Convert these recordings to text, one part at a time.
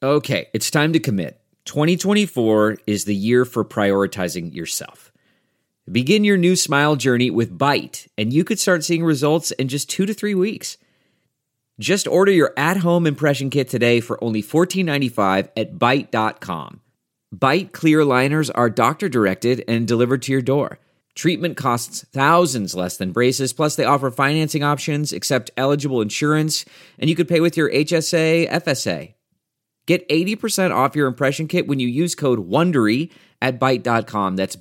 Okay, it's time to commit. 2024 is the year for prioritizing yourself. Begin your new smile journey with Byte, and you could start seeing results in just 2 to 3 weeks. Just order your at-home impression kit today for only $14.95 at Byte.com. Byte clear liners are doctor-directed and delivered to your door. Treatment costs thousands less than braces, plus they offer financing options, accept eligible insurance, and you could pay with your HSA, FSA. Get 80% off your impression kit when you use code WONDERY at Byte.com. That's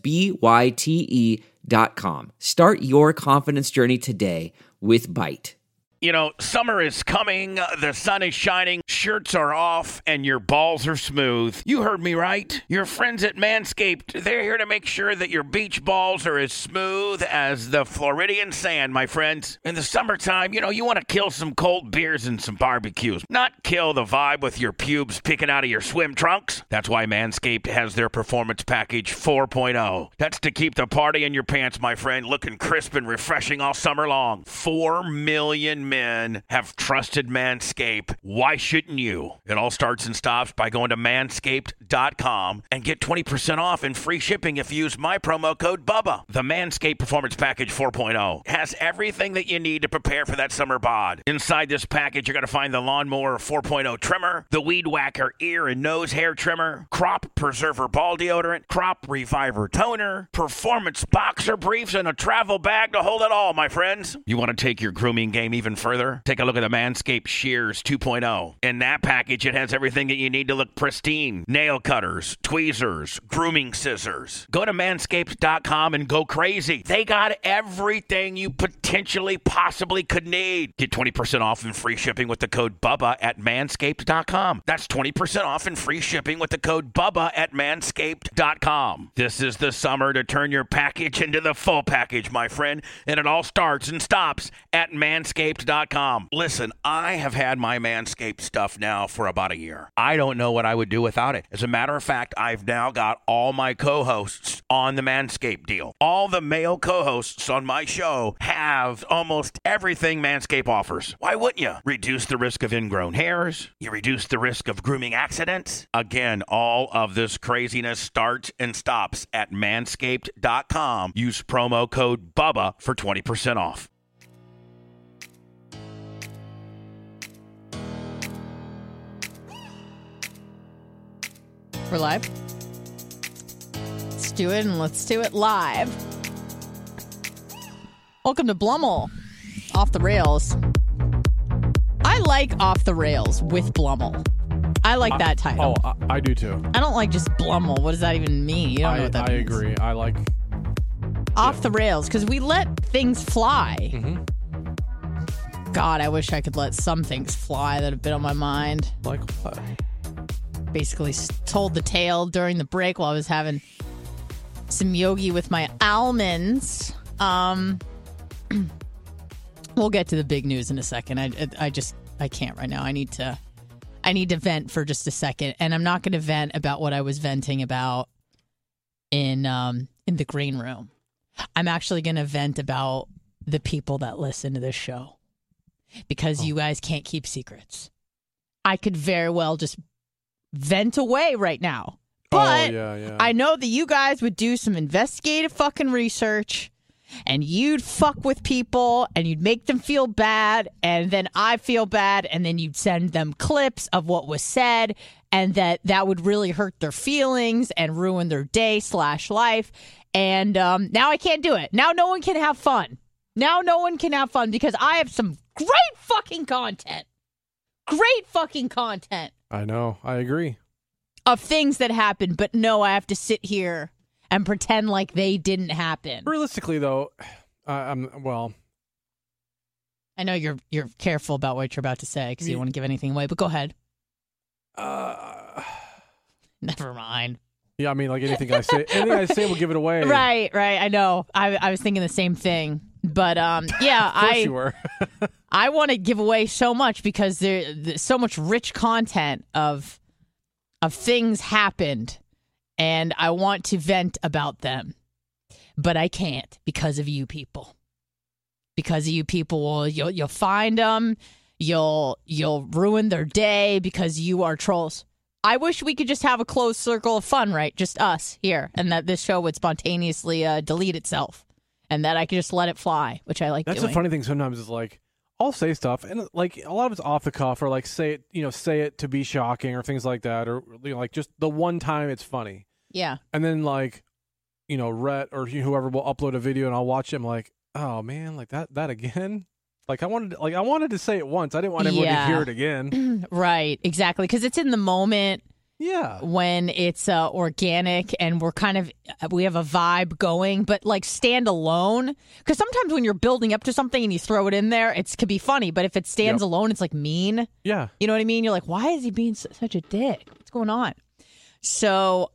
BYTE.com. Start your confidence journey today with Byte. You know, summer is coming, the sun is shining, shirts are off, and your balls are smooth. You heard me right. Your friends at Manscaped, they're here to make sure that your beach balls are as smooth as the Floridian sand, my friends. In the summertime, you want to kill some cold beers and some barbecues, not kill the vibe with your pubes picking out of your swim trunks. That's why Manscaped has their Performance Package 4.0. That's to keep the party in your pants, my friend, looking crisp and refreshing all summer long. 4 million men have trusted Manscaped. Why shouldn't you? It all starts and stops by going to manscaped.com and get 20% off and free shipping if you use my promo code BUBBA. The Manscaped Performance Package 4.0 has everything that you need to prepare for that summer bod. Inside this package, you're going to find the Lawnmower 4.0 trimmer, the Weed Whacker ear and nose hair trimmer, Crop Preserver ball deodorant, Crop Reviver toner, performance boxer briefs, and a travel bag to hold it all, my friends. You want to take your grooming game even further? Take a look at the Manscaped Shears 2.0. In that package, it has everything that you need to look pristine. Nail cutters, tweezers, grooming scissors. Go to manscaped.com and go crazy. They got everything you potentially possibly could need. Get 20% off and free shipping with the code BUBBA at manscaped.com. That's 20% off and free shipping with the code BUBBA at manscaped.com. This is the summer to turn your package into the full package, my friend, and it all starts and stops at manscaped.com. Listen, I have had my Manscaped stuff now for about a year. I don't know what I would do without it. As a matter of fact, I've now got all my co-hosts on the Manscaped deal. All the male co-hosts on my show have almost everything Manscaped offers. Why wouldn't you? Reduce the risk of ingrown hairs. You reduce the risk of grooming accidents. Again, all of this craziness starts and stops at manscaped.com. Use promo code BUBBA for 20% off. We're live. Let's do it, and let's do it live. Welcome to Blummel, Off the Rails. I like Off the Rails with Blummel. I like that title. Oh, I do too. I don't like just Blummel. What does that even mean? You don't know what that means. I agree. I like Off the Rails, because we let things fly. Mm-hmm. God, I wish I could let some things fly that have been on my mind. Like what? Basically told the tale during the break while I was having some yogi with my almonds. We'll get to the big news in a second. I can't right now. I need to vent for just a second, and I'm not going to vent about what I was venting about in the green room. I'm actually going to vent about the people that listen to this show, because you guys can't keep secrets. I could very well just vent away right now. But I know that you guys would do some investigative fucking research, and you'd fuck with people, and you'd make them feel bad, and then I feel bad, and then you'd send them clips of what was said, and that would really hurt their feelings and ruin their day/life. And now I can't do it. Now no one can have fun. Now no one can have fun because I have some great fucking content. Great fucking content. I know. I agree. Of things that happened, but no, I have to sit here and pretend like they didn't happen. Realistically, though, I know you're careful about what you're about to say because you don't want to give anything away, but go ahead. Never mind. Yeah, I mean, like anything I say will give it away. Right. I know. I was thinking the same thing. But yeah, of course you were. I want to give away so much because there's so much rich content of things happened, and I want to vent about them, but I can't because of you people. Because of you people, you'll find them, you'll ruin their day because you are trolls. I wish we could just have a closed circle of fun, right? Just us here, and that this show would spontaneously delete itself, and that I could just let it fly, which I like. That's doing. the funny thing. Sometimes is like I'll say stuff, and like a lot of it's off the cuff, or like say it to be shocking, or things like that, or like just the one time it's funny. Yeah. And then like, Rhett or whoever will upload a video, and I'll watch it. I'm like, oh man, like that again. Like I wanted to say it once. I didn't want everyone to hear it again. Right, exactly, because it's in the moment. Yeah. When it's organic and we have a vibe going, but like stand alone. Because sometimes when you're building up to something and you throw it in there, it could be funny. But if it stands alone, it's like mean. Yeah. You know what I mean? You're like, why is he being such a dick? What's going on? So,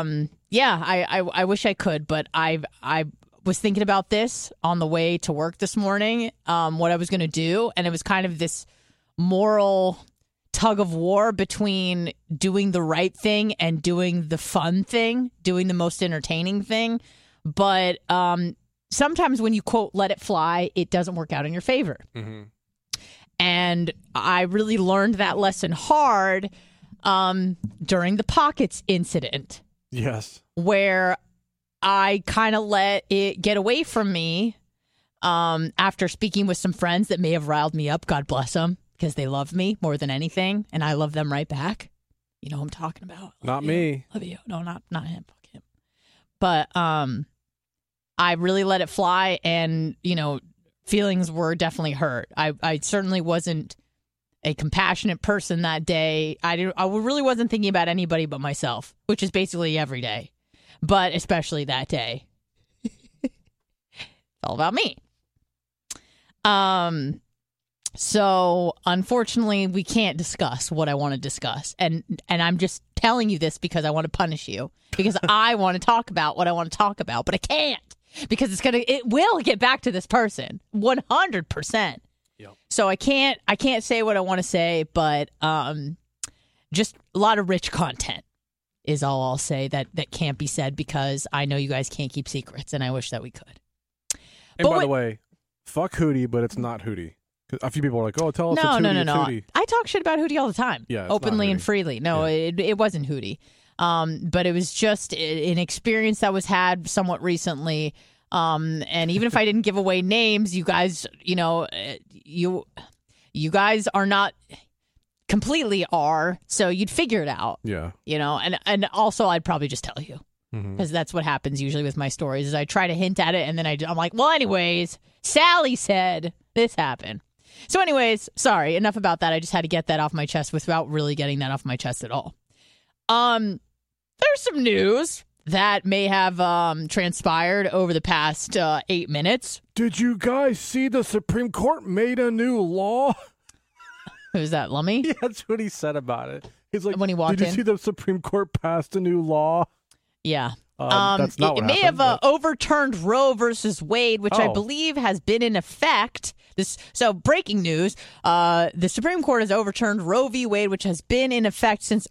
I wish I could, but I was thinking about this on the way to work this morning, what I was going to do. And it was kind of this moral tug of war between doing the right thing and doing the fun thing, doing the most entertaining thing. But sometimes when you, quote, let it fly, it doesn't work out in your favor. Mm-hmm. And I really learned that lesson hard during the Pockets incident. Yes. Where I kind of let it get away from me after speaking with some friends that may have riled me up. God bless them, because they love me more than anything, and I love them right back. You know who I'm talking about. Not me. Love you. No, not him. Fuck him. But I really let it fly, and feelings were definitely hurt. I certainly wasn't a compassionate person that day. I really wasn't thinking about anybody but myself, which is basically every day. But especially that day. It's all about me. So unfortunately, we can't discuss what I want to discuss. And I'm just telling you this because I want to punish you. Because I want to talk about what I want to talk about, but I can't. Because it will get back to this person. 100%. Yep. So I can't say what I want to say, but just a lot of rich content is all I'll say that can't be said, because I know you guys can't keep secrets, and I wish that we could. And by the way, fuck Hootie, but it's not Hootie. A few people are like, oh, tell us it's Hootie. No. Hootie. I talk shit about Hootie all the time. Yeah, openly and freely. No, it wasn't Hootie. But it was just an experience that was had somewhat recently. And even if I didn't give away names, you guys, you guys are not completely are, so you'd figure it out. Yeah. And also I'd probably just tell you, because that's what happens usually with my stories, is I try to hint at it, and then I'm like, well, anyways, Sally said this happened. So anyways, sorry, enough about that. I just had to get that off my chest without really getting that off my chest at all. There's some news that may have transpired over the past 8 minutes. Did you guys see the Supreme Court made a new law? Who's that, Lummy? Yeah, that's what he said about it. He's like, when he walked did you see the Supreme Court passed a new law? Yeah. That's not what may happened, have overturned Roe versus Wade, which I Oh. believe has been in effect. So breaking news, the Supreme Court has overturned Roe v. Wade, which has been in effect since,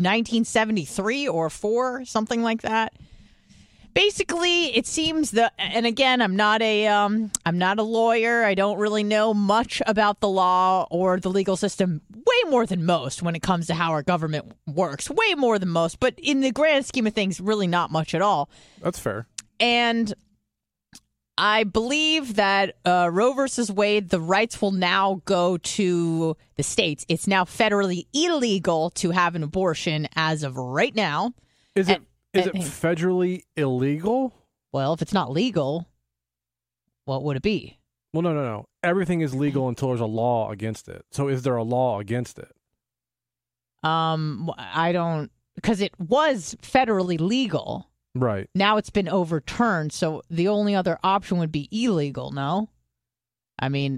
1973 or 4, something like that. Basically, it seems and again, I'm not a lawyer. I don't really know much about the law or the legal system, way more than most when it comes to how our government works, way more than most. But in the grand scheme of things, really not much at all. That's fair. And I believe that Roe versus Wade, the rights will now go to the states. It's now federally illegal to have an abortion as of right now. Is it federally illegal? Well, if it's not legal, what would it be? Well, no. Everything is legal until there's a law against it. So is there a law against it? I don't, because it was federally legal. Right. Now it's been overturned, so the only other option would be illegal, no? I mean,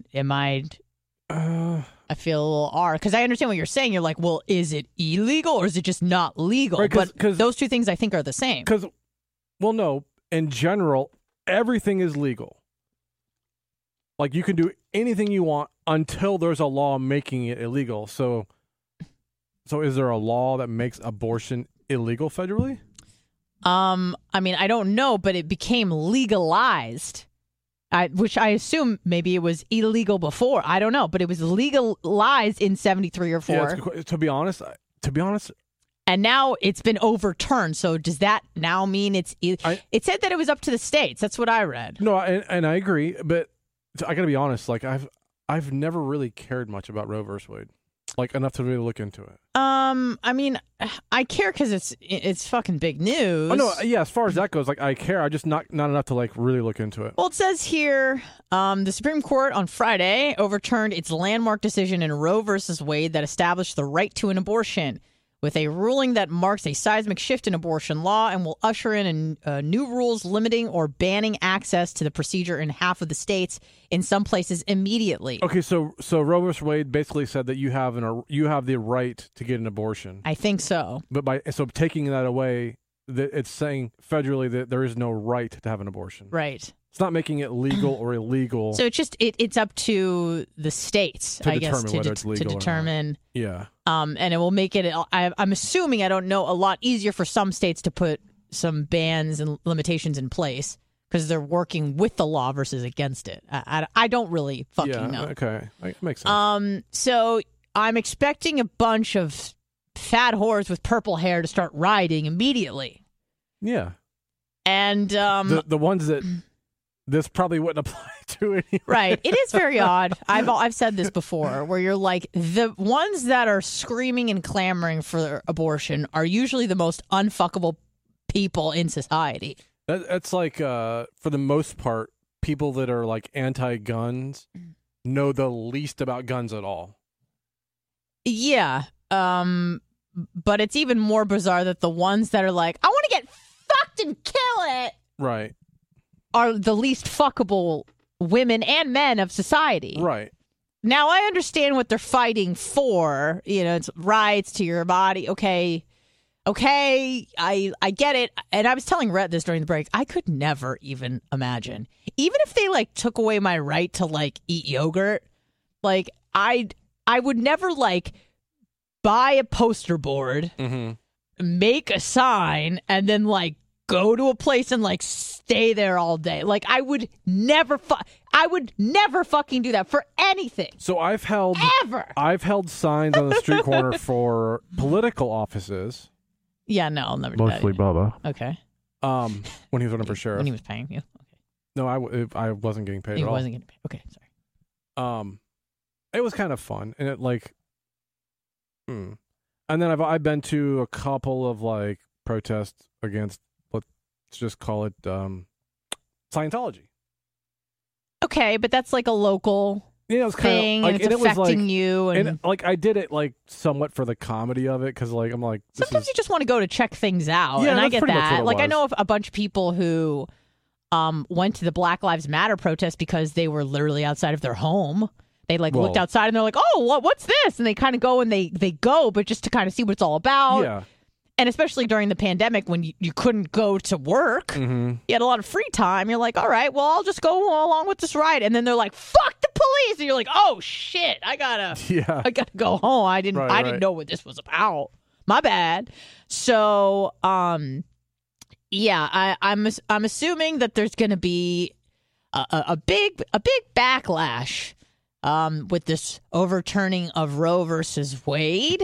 I feel a little R, because I understand what you're saying. You're like, well, is it illegal or is it just not legal? Right, but those two things I think are the same. Well, no, in general, everything is legal. Like, you can do anything you want until there's a law making it illegal. So is there a law that makes abortion illegal federally? I mean, I don't know, but it became legalized. Which I assume maybe it was illegal before. I don't know, but it was legalized in 73 or 4. Yeah, to be honest, And now it's been overturned. So does that now mean it said that it was up to the states? That's what I read. No, and I agree, but I got to be honest. Like I've never really cared much about Roe versus Wade, like enough to really look into it. I mean, I care because it's fucking big news. Oh no, yeah. As far as that goes, like I care. I just not enough to like really look into it. Well, it says here, the Supreme Court on Friday overturned its landmark decision in Roe versus Wade that established the right to an abortion, with a ruling that marks a seismic shift in abortion law and will usher in new rules limiting or banning access to the procedure in half of the states, in some places immediately. Okay, so Roe versus Wade basically said that you have the right to get an abortion. I think so. But so taking that away, it's saying federally that there is no right to have an abortion. Right. It's not making it legal or illegal. So it's just it's up to the states, I guess, to determine. Yeah. And it will make it. I'm assuming, I don't know, a lot easier for some states to put some bans and limitations in place because they're working with the law versus against it. I don't really fucking know. Okay, that makes sense. So I'm expecting a bunch of fat whores with purple hair to start rioting immediately. Yeah. And the ones that this probably wouldn't apply to anyway. Right. It is very odd. I've said this before, where you're like, the ones that are screaming and clamoring for abortion are usually the most unfuckable people in society. That's like, for the most part, people that are like anti-guns know the least about guns at all. Yeah. But it's even more bizarre that the ones that are like, I want to get fucked and kill it. Right. Are the least fuckable women and men of society. Right. Now, I understand what they're fighting for. You know, it's rights to your body. Okay, I get it. And I was telling Rhett this during the break. I could never even imagine. Even if they, like, took away my right to, like, eat yogurt, like, I would never, like, buy a poster board, make a sign, and then, like, go to a place and like stay there all day. Like I would never fucking do that for anything. So I've held signs on the street corner for political offices. Yeah, no, I'll never do that. Mostly Bubba. Okay. When he was running for sheriff. When he was paying you. Okay. No, I wasn't getting paid at all. He wasn't getting paid. Okay, sorry. It was kind of fun, and it like and then I've been to a couple of like protests against, let's just call it Scientology. Okay, but that's like a local thing, like, and it's affecting you. And like I did it like somewhat for the comedy of it, because like I'm like, sometimes you just want to go to check things out, yeah, and I get that. Like was. I know of a bunch of people who went to the Black Lives Matter protest because they were literally outside of their home. They looked outside and they're like, oh, what's this? And they kind of go and they go, but just to kind of see what it's all about. Yeah. And especially during the pandemic when you couldn't go to work, you had a lot of free time. You're like, all right, well, I'll just go along with this ride. And then they're like, fuck the police. And you're like, oh shit, I gotta go home. I didn't know what this was about. My bad. So, I'm assuming that there's going to be a big backlash with this overturning of Roe versus Wade.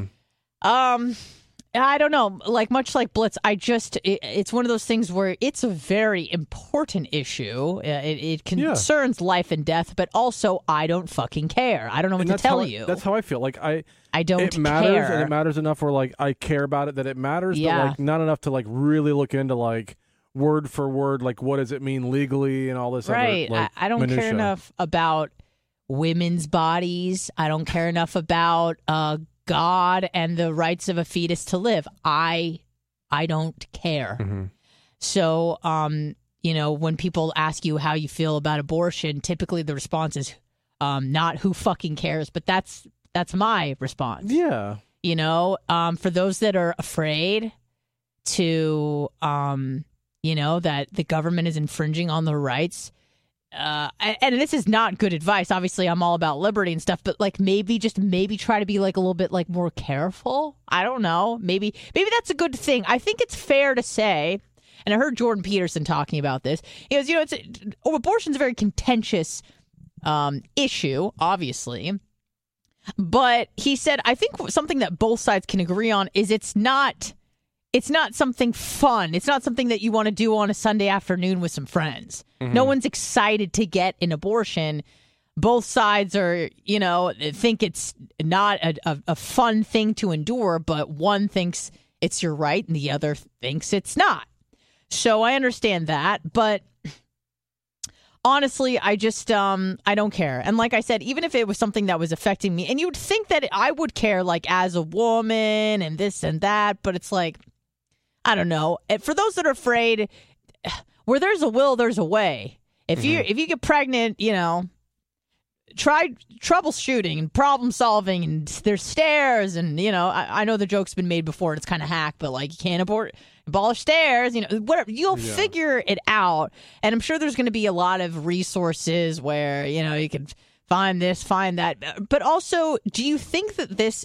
I don't know, like much like Blitz, it's one of those things where it's a very important issue. It concerns life and death, but also I don't fucking care. I don't know what to tell you. That's how I feel. Like I don't it matters, care. And it matters enough where like I care about it that it matters, but like not enough to like really look into like word for word, like what does it mean legally and all this. Right. Other, like, I don't care enough about women's bodies. I don't care enough about God and the rights of a fetus to live. I don't care. So, when people ask you how you feel about abortion, typically the response is not who fucking cares, but that's my response. Yeah. For those that are afraid to, that the government is infringing on their rights. And this is not good advice. Obviously, I'm all about liberty and stuff, but like maybe try to be like a little bit like more careful. I don't know. Maybe that's a good thing. I think it's fair to say, and I heard Jordan Peterson talking about this. He goes, abortion's a very contentious issue, obviously. But he said, I think something that both sides can agree on is it's not something fun. It's not something that you want to do on a Sunday afternoon with some friends. No one's excited to get an abortion. Both sides are, think it's not a fun thing to endure, but one thinks it's your right and the other thinks it's not. So I understand that, but honestly, I just, I don't care. And like I said, even if it was something that was affecting me, and you'd think that I would care, like, as a woman and this and that, but it's like, I don't know. For those that are afraid, where there's a will, there's a way. If you get pregnant, try troubleshooting and problem solving, and there's stairs, and I know the joke's been made before and it's kind of hack, but like, you can't abolish stairs, whatever. You'll figure it out, and I'm sure there's going to be a lot of resources where you can find this, find that. But also, do you think that this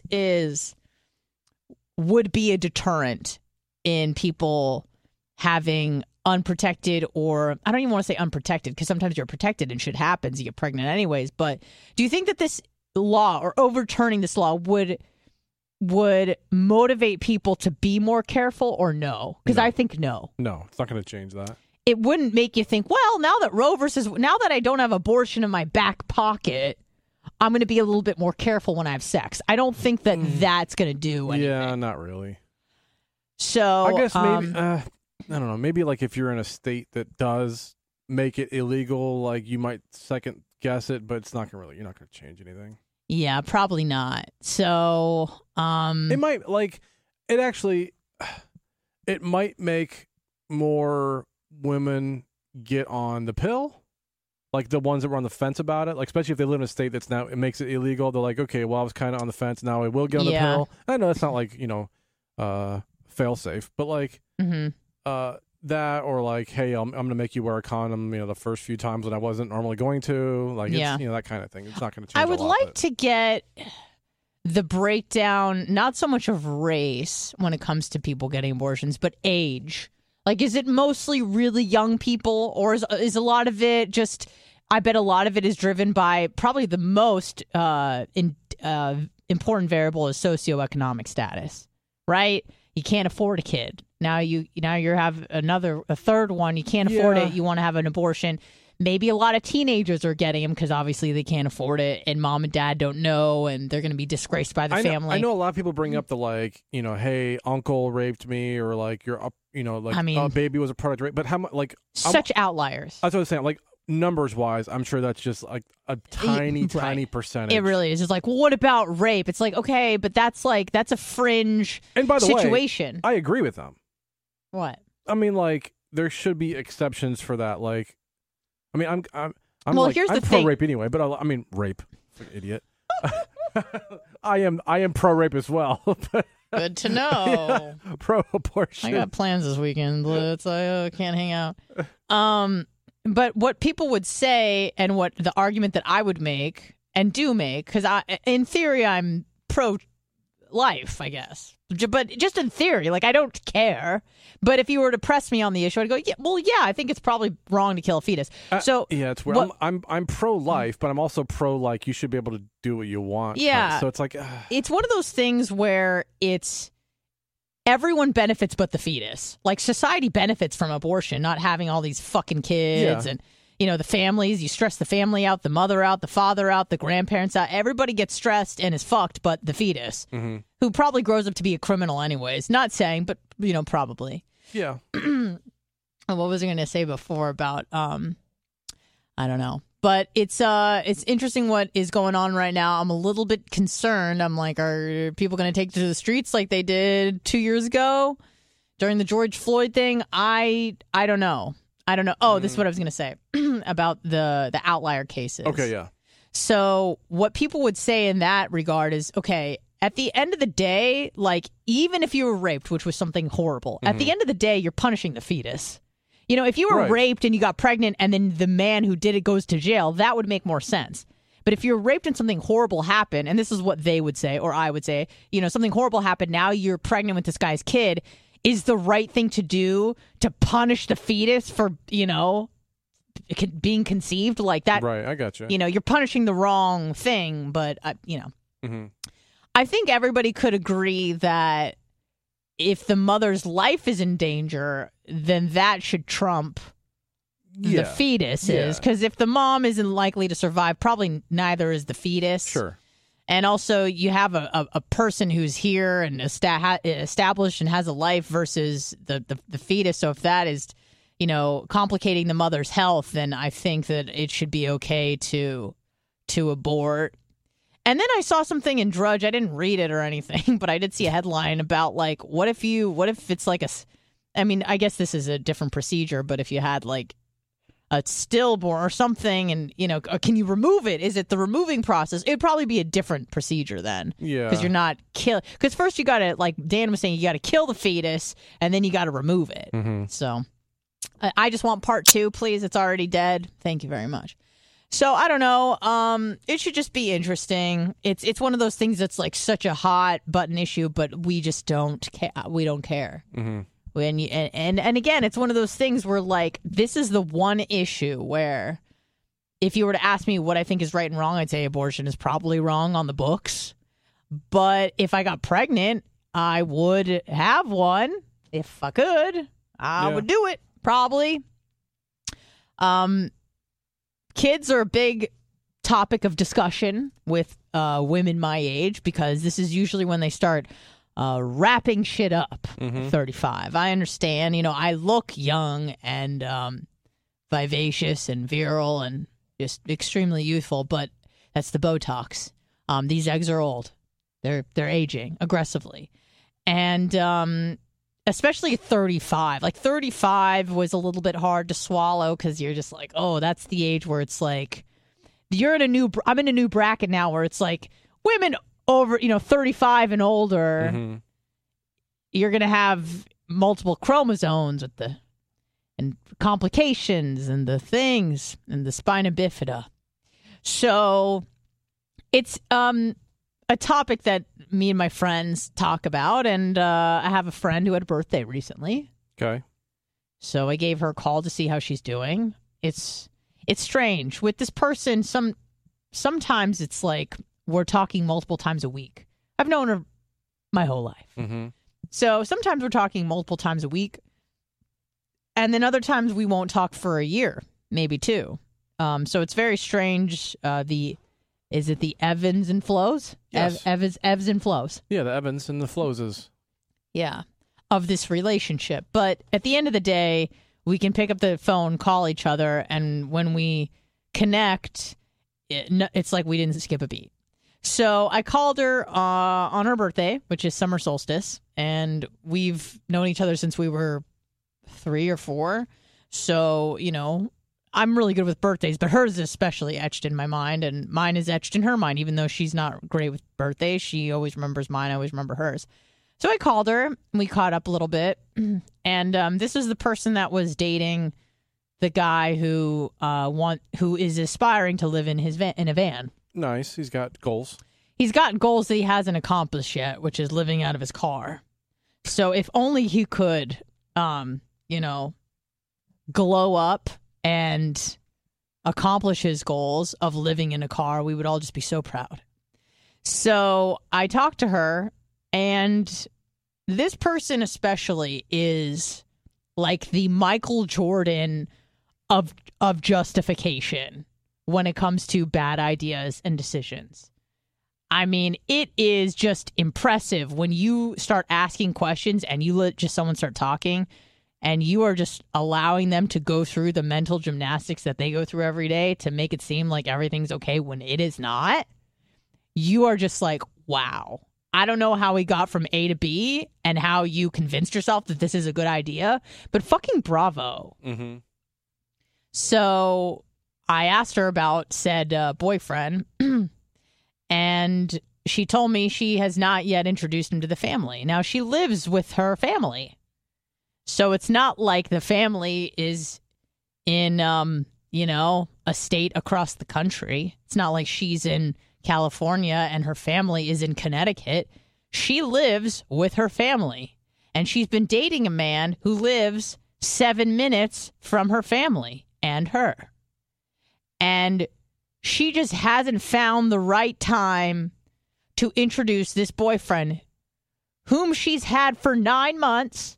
would be a deterrent in people having unprotected, or I don't even want to say unprotected, because sometimes you're protected and shit happens, you get pregnant anyways, but do you think that this law, or overturning this law, would motivate people to be more careful, or no? Because I think no. No, it's not going to change that. It wouldn't make you think, well, now that I don't have abortion in my back pocket, I'm going to be a little bit more careful when I have sex. I don't think that that's going to do anything. Yeah, not really. So I guess maybe, I don't know, maybe like if you're in a state that does make it illegal, like you might second guess it, but it's not going to you're not going to change anything. Yeah, probably not. So, it might, like, it might make more women get on the pill, like the ones that were on the fence about it, like, especially if they live in a state that's now, it makes it illegal. They're like, okay, well, I was kind of on the fence, now I will get on the pill. I know it's not like, fail safe, but like, that, or like, hey, I'm going to make you wear a condom, the first few times when I wasn't normally going to, like, it's, that kind of thing. It's not going to change. I would like to get the breakdown, not so much of race when it comes to people getting abortions, but age. Like, is it mostly really young people, or is a lot of it just, I bet a lot of it is driven by probably the most important variable is socioeconomic status, right? You can't afford a kid. Now you have a third one. You can't afford it. You want to have an abortion. Maybe a lot of teenagers are getting them because obviously they can't afford it, and mom and dad don't know, and they're going to be disgraced by the family. I know a lot of people bring up the, like, hey, uncle raped me, or like you're up, a baby was a product of rape. But how much, like, such outliers. That's what I was saying. Like, numbers wise, I'm sure that's just like a tiny percentage. It really is. It's like, well, what about rape? It's like, okay, but that's a fringe and by the situation. Way, I agree with them. What? I mean, like, there should be exceptions for that. Like, I mean, I'm well, like, here's I'm the pro thing. rape anyway, but I mean, rape, idiot. I am pro rape as well. Good to know. Pro abortion. I got plans this weekend, but I can't hang out. But what people would say, and what the argument that I would make and do make, because in theory, I'm pro-life, I guess. But just in theory, like, I don't care. But if you were to press me on the issue, I'd go, I think it's probably wrong to kill a fetus. So yeah, it's weird. I'm pro-life, but I'm also like, you should be able to do what you want. Yeah. So it's like, it's one of those things where it's everyone benefits but the fetus. Like, society benefits from abortion, not having all these fucking kids and, the families. You stress the family out, the mother out, the father out, the grandparents out. Everybody gets stressed and is fucked but the fetus, who probably grows up to be a criminal anyways. Not saying, but, probably. Yeah. What was I going to say before about, I don't know. But it's interesting what is going on right now. I'm a little bit concerned. I'm like, are people going to take to the streets like they did 2 years ago during the George Floyd thing? I don't know. Oh, this is what I was going to say about the outlier cases. Okay, yeah. So what people would say in that regard is, okay, at the end of the day, like, even if you were raped, which was something horrible, at the end of the day, you're punishing the fetus. If you were raped and you got pregnant and then the man who did it goes to jail, that would make more sense. But if you're raped and something horrible happened, and this is what they would say, or I would say, something horrible happened, now you're pregnant with this guy's kid, is the right thing to do to punish the fetus for, being conceived like that? Right, I got you. You're punishing the wrong thing, but, Mm-hmm. I think everybody could agree that if the mother's life is in danger, then that should trump the fetus is. Because if the mom isn't likely to survive, probably neither is the fetus. Sure. And also, you have a person who's here and established and has a life versus the fetus. So if that is, complicating the mother's health, then I think that it should be okay to abort. And then I saw something in Drudge. I didn't read it or anything, but I did see a headline about what if it's like I guess this is a different procedure, but if you had like a stillborn or something and, can you remove it? Is it the removing process? It'd probably be a different procedure then. Yeah. Because you're not because first you got to, like Dan was saying, you got to kill the fetus and then you got to remove it. Mm-hmm. So I just want part 2, please. It's already dead. Thank you very much. So I don't know. It should just be interesting. It's one of those things that's like such a hot button issue, but we just don't care. We don't care. Mm-hmm. And again, it's one of those things where like this is the one issue where if you were to ask me what I think is right and wrong, I'd say abortion is probably wrong on the books. But if I got pregnant, I would have one. If I could, I would do it probably. Kids are a big topic of discussion with women my age because this is usually when they start wrapping shit up. 35. I understand. I look young and vivacious and virile and just extremely youthful, but that's the Botox. These eggs are old. They're aging aggressively, and especially 35. Like 35 was a little bit hard to swallow because you're just like, oh, that's the age where it's like I'm in a new bracket now where it's like women over 35 and older. Mm-hmm. You're gonna have multiple chromosomes and complications and the things and the spina bifida. So it's a topic that me and my friends talk about, and I have a friend who had a birthday recently. Okay. So I gave her a call to see how she's doing. It's strange with this person. Sometimes it's like we're talking multiple times a week. I've known her my whole life. Mm-hmm. So sometimes we're talking multiple times a week. And then other times we won't talk for a year, maybe 2. So it's very strange. Is it the Evans and Flows? Yes. Evs and Flows. Yeah, the Evans and the Flowses. Yeah, of this relationship. But at the end of the day, we can pick up the phone, call each other, and when we connect, it's like we didn't skip a beat. So I called her on her birthday, which is summer solstice, and we've known each other since we were 3 or 4. So, I'm really good with birthdays, but hers is especially etched in my mind, and mine is etched in her mind. Even though she's not great with birthdays, she always remembers mine. I always remember hers. So I called her, and we caught up a little bit. And this is the person that was dating the guy who is aspiring to live in a van. Nice. He's got goals. He's got goals that he hasn't accomplished yet, which is living out of his car. So if only he could, glow up and accomplish his goals of living in a car, we would all just be so proud. So I talked to her, and this person especially is like the Michael Jordan of justification when it comes to bad ideas and decisions. I mean, it is just impressive when you start asking questions and you let just someone start talking, and you are just allowing them to go through the mental gymnastics that they go through every day to make it seem like everything's okay when it is not. You are just like, wow. I don't know how we got from A to B and how you convinced yourself that this is a good idea, but fucking bravo. Mm-hmm. So I asked her about said boyfriend, and she told me she has not yet introduced him to the family. Now, she lives with her family. So it's not like the family is in, a state across the country. It's not like she's in California and her family is in Connecticut. She lives with her family, and she's been dating a man who lives 7 minutes from her family and her. And she just hasn't found the right time to introduce this boyfriend whom she's had for 9 months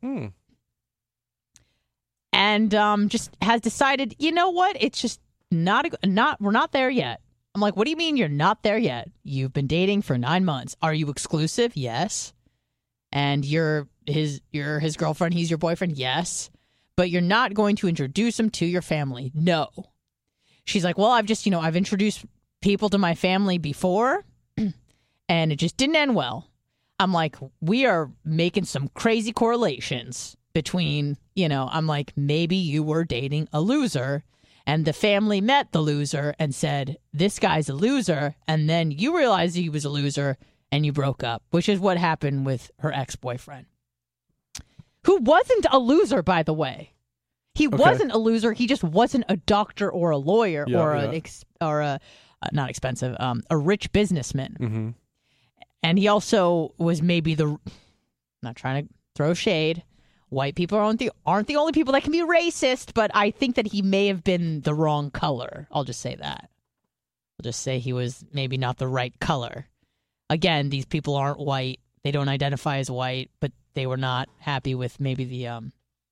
and just has decided, you know what? It's just we're not there yet. I'm like, what do you mean you're not there yet? You've been dating for 9 months. Are you exclusive? Yes. And you're his girlfriend. He's your boyfriend. Yes. But you're not going to introduce him to your family. No. She's like, well, I've introduced people to my family before and it just didn't end well. I'm like, we are making some crazy correlations between, I'm like, maybe you were dating a loser and the family met the loser and said, this guy's a loser. And then you realized he was a loser and you broke up, which is what happened with her ex-boyfriend, who wasn't a loser, by the way. He wasn't a loser. He just wasn't a doctor or a lawyer not expensive, a rich businessman. Mm-hmm. And he also was maybe not trying to throw shade. White people aren't the only people that can be racist, but I think that he may have been the wrong color. I'll just say that. I'll just say he was maybe not the right color. Again, these people aren't white. They don't identify as white, but they were not happy with maybe I'll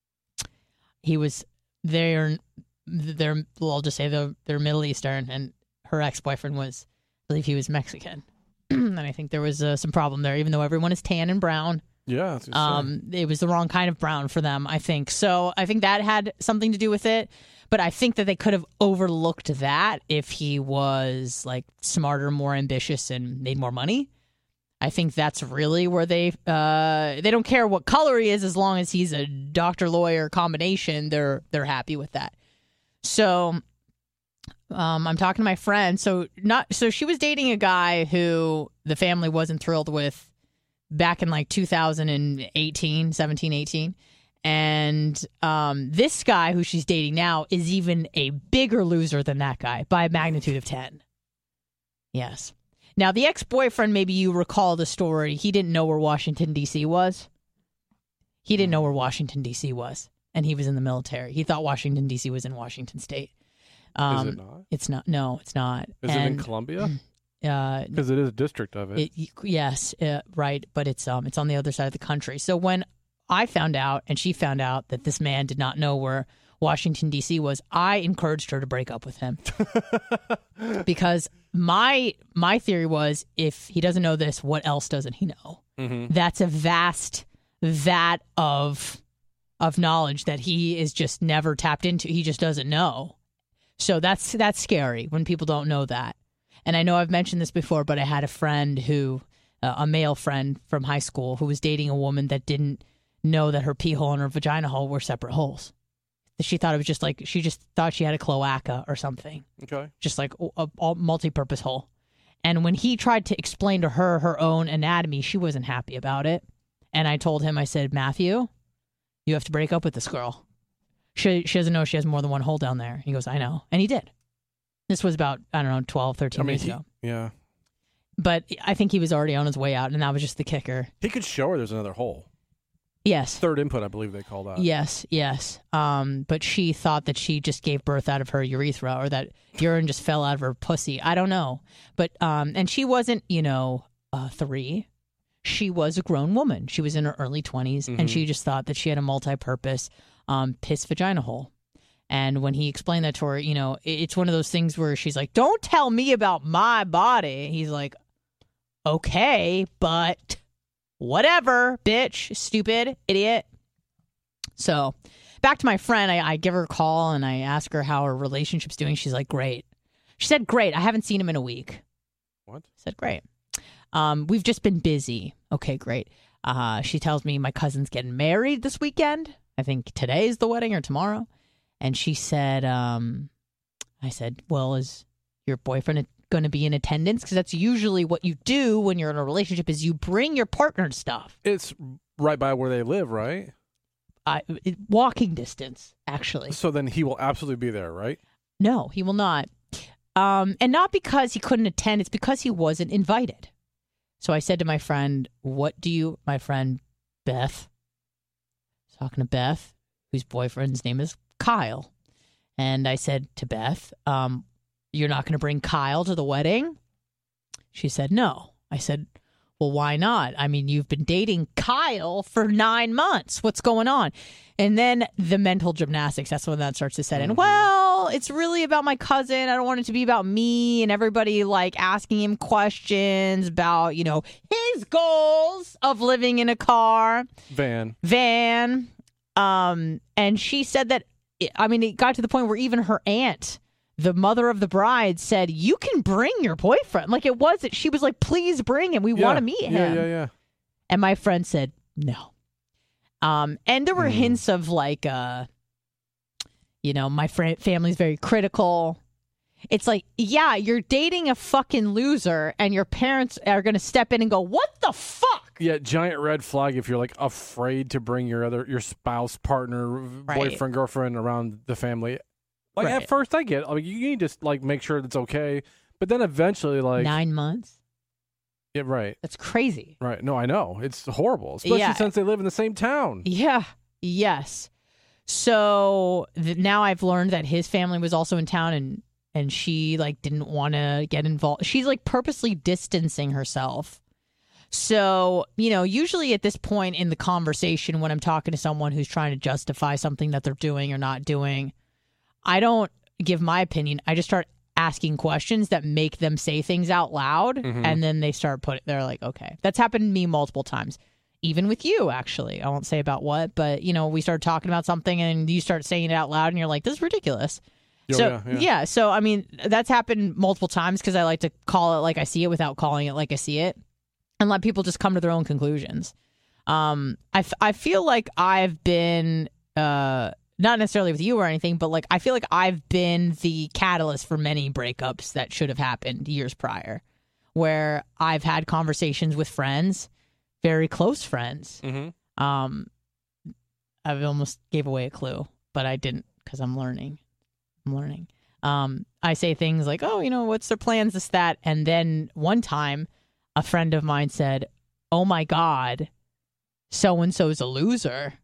just say they're Middle Eastern, and her ex-boyfriend I believe he was Mexican. And I think there was some problem there, even though everyone is tan and brown. Yeah. It was the wrong kind of brown for them, I think. So I think that had something to do with it. But I think that they could have overlooked that if he was like smarter, more ambitious, and made more money. I think that's really where they don't care what color he is as long as he's a doctor-lawyer combination. They're happy with that. So I'm talking to my friend. So she was dating a guy who the family wasn't thrilled with back in like 2018, 17, 18. And this guy who she's dating now is even a bigger loser than that guy by a magnitude of 10. Yes. Now, the ex-boyfriend, maybe you recall the story. He didn't know where Washington, D.C. was. He didn't know where Washington, D.C. was. And he was in the military. He thought Washington, D.C. was in Washington State. Is it not? It's not. No, it's not. Is it in Columbia? Because it is a district of it. Yes, right. But it's on the other side of the country. So when I found out and she found out that this man did not know where Washington, D.C. was, I encouraged her to break up with him. Because my theory was, if he doesn't know this, what else doesn't he know? Mm-hmm. That's a vast vat of knowledge that he is just never tapped into. He just doesn't know. So that's scary when people don't know that. And I know I've mentioned this before, but I had a friend a male friend from high school who was dating a woman that didn't know that her pee hole and her vagina hole were separate holes. She thought it was just like, she just thought she had a cloaca or something. Okay. Just like a multi-purpose hole. And when he tried to explain to her her own anatomy, she wasn't happy about it. And I told him, I said, Matthew, you have to break up with this girl. She doesn't know she has more than one hole down there. He goes, I know. And he did. This was about, 12, 13 years ago. Yeah. But I think he was already on his way out, and that was just the kicker. He could show her there's another hole. Yes. Third input, I believe they call that. Yes. But she thought that she just gave birth out of her urethra, or that urine just fell out of her pussy. I don't know. But, and she wasn't, 3. She was a grown woman. She was in her early 20s, and she just thought that she had a multi-purpose piss vagina hole. And when he explained that to her, it's one of those things where she's like, don't tell me about my body. He's like, okay, but whatever, bitch, stupid, idiot. So back to my friend, I give her a call and I ask her how her relationship's doing. She's like, great. She said, great. I haven't seen him in a week. What? I said, great. We've just been busy. Okay, great. She tells me my cousin's getting married this weekend. I think today's the wedding or tomorrow. And she said, I said, well, is your boyfriend going to be in attendance? Because that's usually what you do when you're in a relationship, is you bring your partner stuff. It's right by where they live, right? Walking distance, actually. So then he will absolutely be there, right? No, he will not. And not because he couldn't attend. It's because he wasn't invited. So I said to my friend, my friend Beth, talking to Beth, whose boyfriend's name is Kyle. And I said to Beth, you're not going to bring Kyle to the wedding? She said, no. I said, Well, why not? I mean, you've been dating Kyle for 9 months. What's going on? And then the mental gymnastics, that's when that starts to set in. Well, it's really about my cousin. I don't want it to be about me, and everybody like asking him questions about, his goals of living in a car. Van. And she said that, it got to the point where even her aunt, the mother of the bride, said, you can bring your boyfriend. Like, it wasn't, she was like, please bring him. We want to meet him. Yeah. And my friend said, no. And there were hints of like, my family's very critical. It's like, yeah, you're dating a fucking loser and your parents are going to step in and go, what the fuck? Yeah, giant red flag if you're like afraid to bring your spouse, partner, boyfriend, girlfriend around the family. Like at first I get it. Like, you need to like make sure that's okay. But then eventually like 9 months? Yeah, right. That's crazy. Right. No, I know. It's horrible, especially since they live in the same town. Yeah. Yes. So now I've learned that his family was also in town and she like didn't want to get involved. She's like purposely distancing herself. So, usually at this point in the conversation when I'm talking to someone who's trying to justify something that they're doing or not doing, I don't give my opinion. I just start asking questions that make them say things out loud, and then they start they're like, okay. That's happened to me multiple times. Even with you, actually. I won't say about what, but, we start talking about something and you start saying it out loud and you're like, this is ridiculous. So that's happened multiple times because I like to call it like I see it without calling it like I see it and let people just come to their own conclusions. I feel like I've been... not necessarily with you or anything, but like I feel like I've been the catalyst for many breakups that should have happened years prior, where I've had conversations with friends, very close friends. I almost gave away a clue, but I didn't because I'm learning. I say things like, oh, what's their plans, this, that. And then one time a friend of mine said, oh my God, so-and-so's a loser.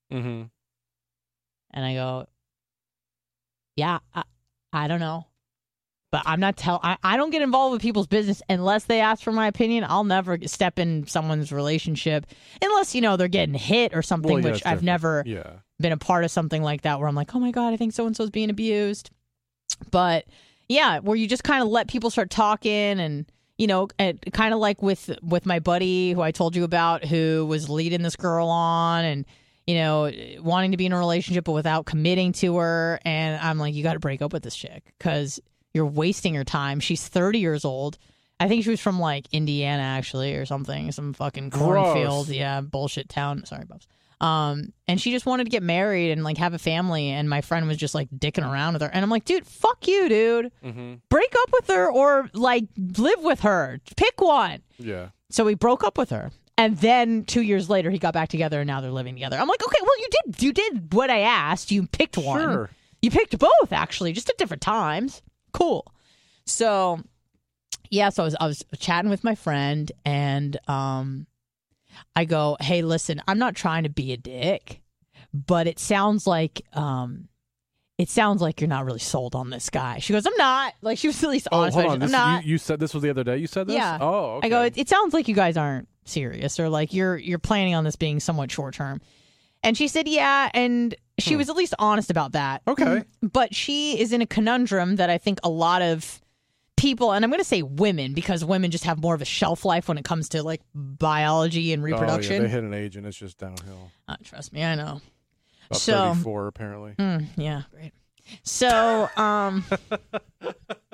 And I go, yeah, I don't know. But I'm not I don't get involved with people's business unless they ask for my opinion. I'll never step in someone's relationship unless, they're getting hit or something, which I've never been a part of something like that where I'm like, oh my God, I think so-and-so's being abused. But yeah, where you just kind of let people start talking and, kind of like with my buddy who I told you about who was leading this girl on and, wanting to be in a relationship but without committing to her. And I'm like, you got to break up with this chick because you're wasting your time. She's 30 years old. I think she was from like Indiana actually or something, some fucking cornfield. Yeah, bullshit town. Sorry, Bubs. And she just wanted to get married and like have a family. And my friend was just like dicking around with her. And I'm like, dude, fuck you, dude. Break up with her or like live with her. Pick one. Yeah. So we broke up with her. And then 2 years later, he got back together, and now they're living together. I'm like, okay, well, you did what I asked. You picked one. Sure. You picked both, actually, just at different times. Cool. So, yeah, so I was chatting with my friend, and I go, hey, listen, I'm not trying to be a dick, but it sounds like you're not really sold on this guy. She goes, I'm not. Like, she was at least honest. Hold on. I'm not. You said this was the other day? You said this? Yeah. Oh, okay. I go, it sounds like you guys aren't serious or like you're planning on this being somewhat short term. And she said, yeah. And she was at least honest about that. Okay. But she is in a conundrum that I think a lot of people, and I'm going to say women, because women just have more of a shelf life when it comes to like biology and reproduction. Oh, yeah. They hit an age and it's just downhill. Trust me, I know. About 34, apparently. Yeah, great. So, fuck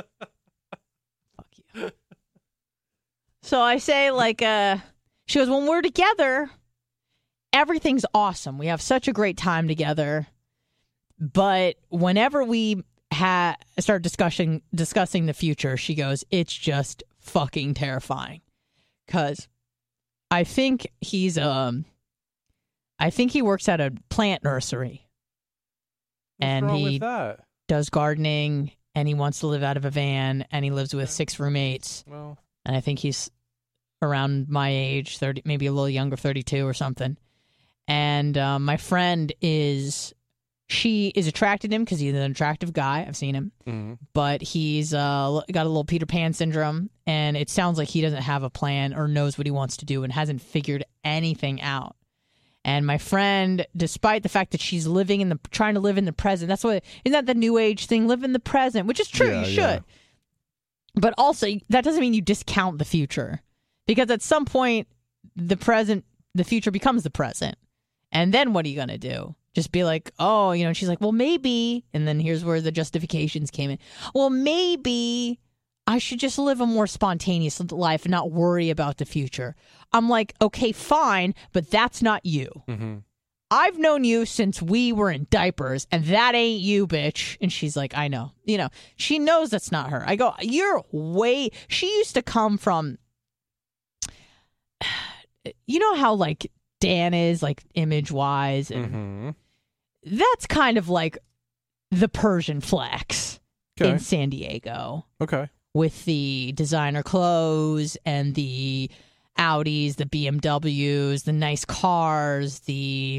you. So I say, like, she goes, when we're together, everything's awesome. We have such a great time together. But whenever we start discussing the future, she goes, it's just fucking terrifying. Because I think he works at a plant nursery. What's wrong with that? Does gardening, and he wants to live out of a van, and he lives with 6 roommates. Well, and I think he's around my age, 30, maybe a little younger, 32 or something. And my friend is she is attracted to him because he's an attractive guy. I've seen him. Mm-hmm. But he's got a little Peter Pan syndrome, and it sounds like he doesn't have a plan or knows what he wants to do and hasn't figured anything out. And my friend, despite the fact that she's trying to live in the present, isn't that the new age thing? Live in the present, which is true. Yeah, you should. But also, that doesn't mean you discount the future, because at some point, the future becomes the present. And then what are you going to do? Just be like, oh, and she's like, well, maybe. And then here's where the justifications came in. Well, maybe I should just live a more spontaneous life and not worry about the future. I'm like, okay, fine, but that's not you. Mm-hmm. I've known you since we were in diapers, and that ain't you, bitch. And she's like, I know. She knows that's not her. I go, she used to come from, how like Dan is, like image-wise, and Mm-hmm. that's kind of like the Persian flex in San Diego. Okay. With the designer clothes and the Audis, the BMWs, the nice cars, I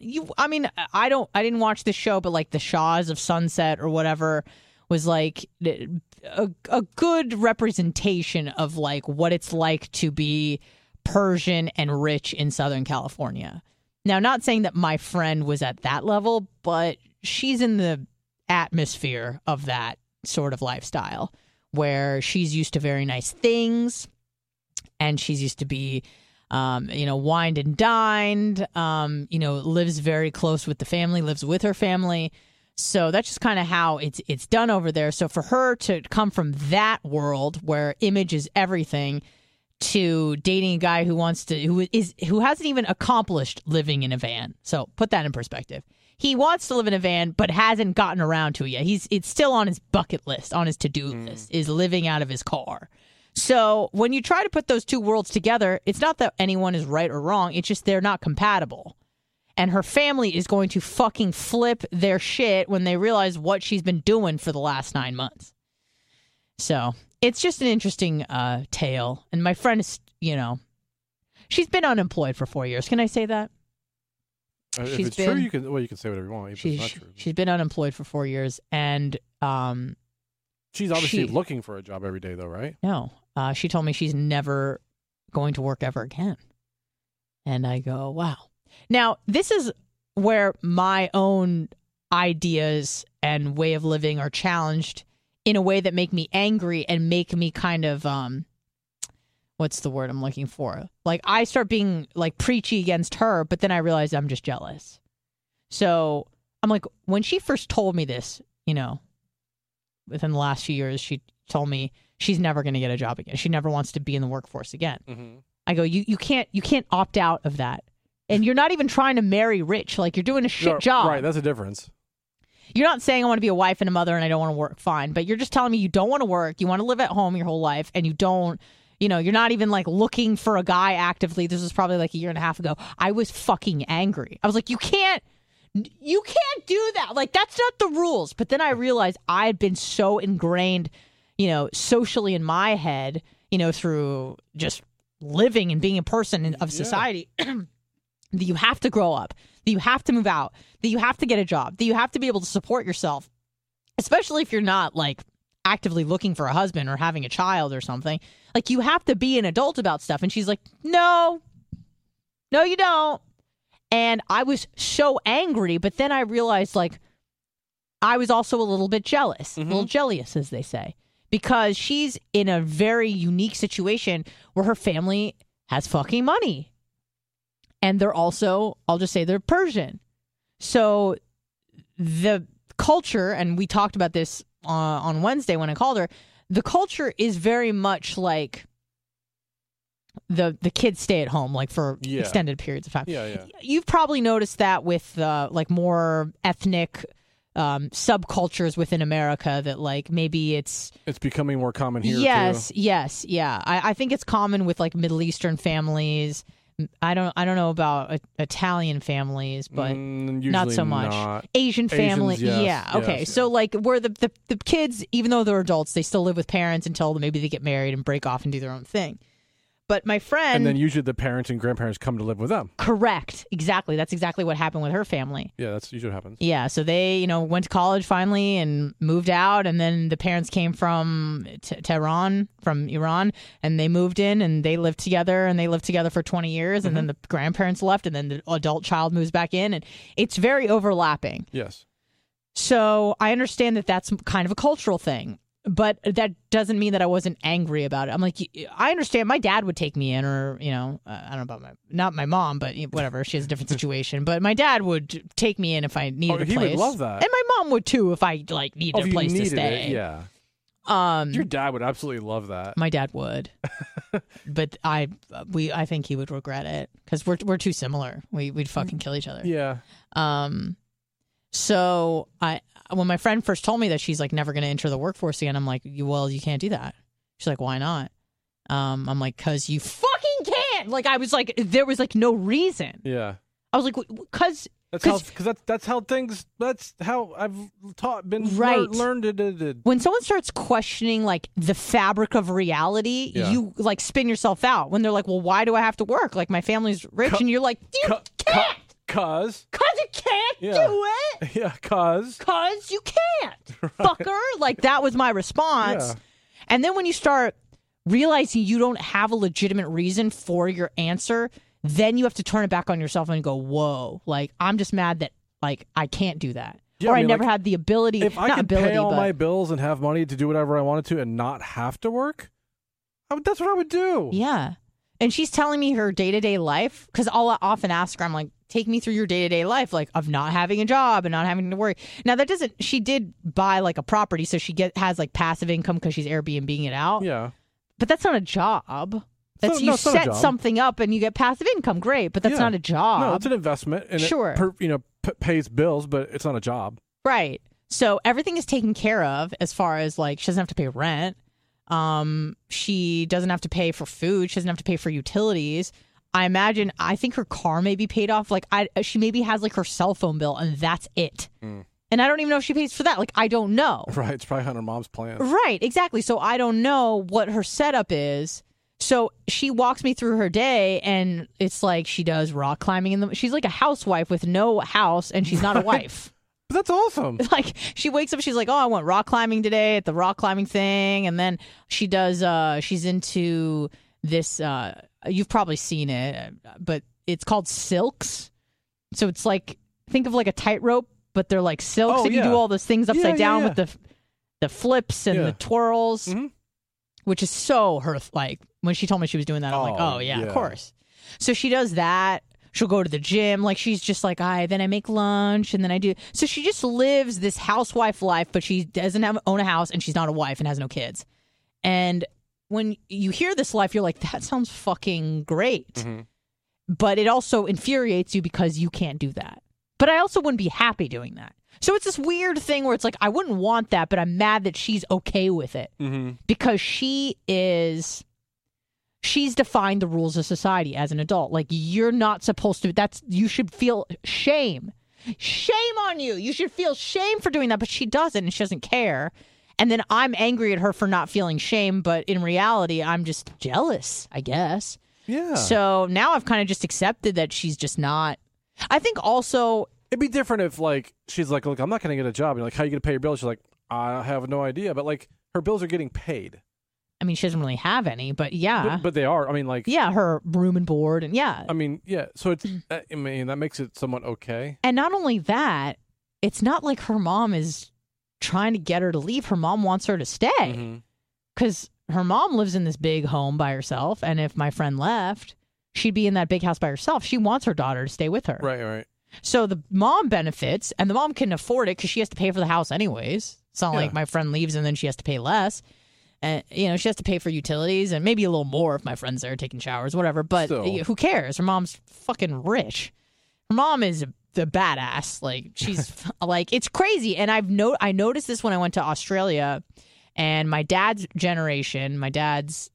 didn't watch the show, but like the Shaws of Sunset or whatever was like a good representation of like what it's like to be Persian and rich in Southern California. Now, not saying that my friend was at that level, but she's in the atmosphere of that sort of lifestyle where she's used to very nice things and she's used to be, wined and dined, lives very close with the family, lives with her family. So that's just kind of how it's done over there. So for her to come from that world where image is everything to dating a guy who hasn't even accomplished living in a van. So put that in perspective. He wants to live in a van, but hasn't gotten around to it yet. It's still on his bucket list, on his to-do list, is living out of his car. So when you try to put those two worlds together, it's not that anyone is right or wrong. It's just they're not compatible. And her family is going to fucking flip their shit when they realize what she's been doing for the last 9 months. So it's just an interesting tale. And my friend is, she's been unemployed for 4 years. Can I say that? If it's true, you can say whatever you want. If it's not true. She's been unemployed for 4 years, and she's obviously looking for a job every day, though, right? No, she told me she's never going to work ever again. And I go, wow. Now, this is where my own ideas and way of living are challenged in a way that make me angry and make me kind of what's the word I'm looking for? Like, I start being like preachy against her, but then I realize I'm just jealous. So I'm like, when she first told me this, within the last few years, she told me she's never going to get a job again. She never wants to be in the workforce again. Mm-hmm. I go, you can't opt out of that. And you're not even trying to marry rich. Like, you're doing a shit job. Right, that's a difference. You're not saying I want to be a wife and a mother and I don't want to work. Fine. But you're just telling me you don't want to work. You want to live at home your whole life, and you don't. You're not even like looking for a guy actively. This was probably like a year and a half ago. I was fucking angry. I was like, you can't do that. Like, that's not the rules. But then I realized I had been so ingrained, socially in my head, through just living and being a person of society, that you have to grow up, that you have to move out, that you have to get a job, that you have to be able to support yourself, especially if you're not like actively looking for a husband or having a child or something. Like, you have to be an adult about stuff. And she's like, no, you don't. And I was so angry, but then I realized, like, I was also a little bit jealous, a little jealous, as they say, because she's in a very unique situation where her family has fucking money. And they're also, I'll just say, they're Persian. So the culture, and we talked about this on Wednesday when I called her, the culture is very much like the kids stay at home, like, for extended periods of time. Yeah. You've probably noticed that with like more ethnic subcultures within America, that like maybe it's becoming more common here. Yes, yeah. I think it's common with like Middle Eastern families. I don't know about Italian families, but not so much. Not. Asian families, yes, okay. Yes. So like where the kids, even though they're adults, they still live with parents until maybe they get married and break off and do their own thing. But my friend... And then usually the parents and grandparents come to live with them. Correct. Exactly. That's exactly what happened with her family. Yeah, that's usually what happens. Yeah, so they, went to college finally and moved out, and then the parents came from Tehran, from Iran, and they moved in, and they lived together, for 20 years, and then the grandparents left, and then the adult child moves back in, and it's very overlapping. Yes. So I understand that that's kind of a cultural thing. But that doesn't mean that I wasn't angry about it. I'm like, I understand. My dad would take me in, or I don't know about not my mom, but whatever. She has a different situation. But my dad would take me in if I needed a place. He would love that, and my mom would too if I needed a place to stay. Yeah. Your dad would absolutely love that. My dad would, but I think he would regret it because we're too similar. We'd fucking kill each other. Yeah. So when my friend first told me that she's never going to enter the workforce again, I'm like, well, you can't do that. She's like, why not? I'm like, cause you fucking can't. I was like, there was no reason. Yeah. I was like, cause that's how I've learned it. When someone starts questioning the fabric of reality, you spin yourself out. When they're like, well, why do I have to work? My family's rich, and you're like, you can't. Cause you can't do it. Yeah, cause you can't, fucker. That was my response. Yeah. And then when you start realizing you don't have a legitimate reason for your answer, then you have to turn it back on yourself and go, whoa, I'm just mad that I can't do that. Yeah, I never had the ability. If I could pay all my bills and have money to do whatever I wanted to and not have to work, that's what I would do. Yeah. And she's telling me her day-to-day life, because I'll often ask her, I'm like, take me through your day-to-day life, of not having a job and not having to worry. Now, she did buy a property, so she has passive income because she's Airbnb-ing it out. Yeah. But that's not a job. You set something up and you get passive income, great, but that's not a job. No, it's an investment. And it pays bills, but it's not a job. Right. So everything is taken care of as far as she doesn't have to pay rent. She doesn't have to pay for food. She doesn't have to pay for utilities. I think her car may be paid off. She maybe has her cell phone bill and that's it. And I don't even know if she pays for that. I don't know. Right. It's probably on her mom's plan. Right. Exactly. So I don't know what her setup is. So she walks me through her day, and it's she does rock climbing she's like a housewife with no house, and she's not a wife. But that's awesome. She wakes up, she's like, oh, I went rock climbing today at the rock climbing thing. And then she does, she's into this, you've probably seen it, but it's called silks. So it's think of a tightrope, but they're silks, and you do all those things upside down with the flips and the twirls, which is so her, when she told me she was doing that, I'm like, oh, yeah, of course. So she does that. She'll go to the gym. She's just then I make lunch, and then I do. So she just lives this housewife life, but she doesn't own a house, and she's not a wife and has no kids. And when you hear this life, you're like, that sounds fucking great. Mm-hmm. But it also infuriates you because you can't do that. But I also wouldn't be happy doing that. So it's this weird thing where it's I wouldn't want that, but I'm mad that she's okay with it. Mm-hmm. Because she's defined the rules of society as an adult. You're not supposed to, you should feel shame. Shame on you. You should feel shame for doing that, but she doesn't, and she doesn't care. And then I'm angry at her for not feeling shame, but in reality, I'm just jealous, I guess. Yeah. So now I've kind of just accepted that she's just not. I think also... It'd be different if, she's like, look, I'm not going to get a job. And how are you going to pay your bills? She's like, I have no idea. But, her bills are getting paid. I mean, she doesn't really have any, but yeah. But they are. I mean, yeah, her room and board, and yeah. I mean, yeah. So it's, that makes it somewhat okay. And not only that, it's not like her mom is trying to get her to leave. Her mom wants her to stay. Because her mom lives in this big home by herself, and if my friend left, she'd be in that big house by herself. She wants her daughter to stay with her. Right. So the mom benefits, and the mom can afford it because she has to pay for the house anyways. It's not like my friend leaves and then she has to pay less. And, she has to pay for utilities and maybe a little more if my friend's there taking showers, whatever. But who cares? Her mom's fucking rich. Her mom is the badass. She's it's crazy. And I noticed this when I went to Australia, and my dad's generation, my dad's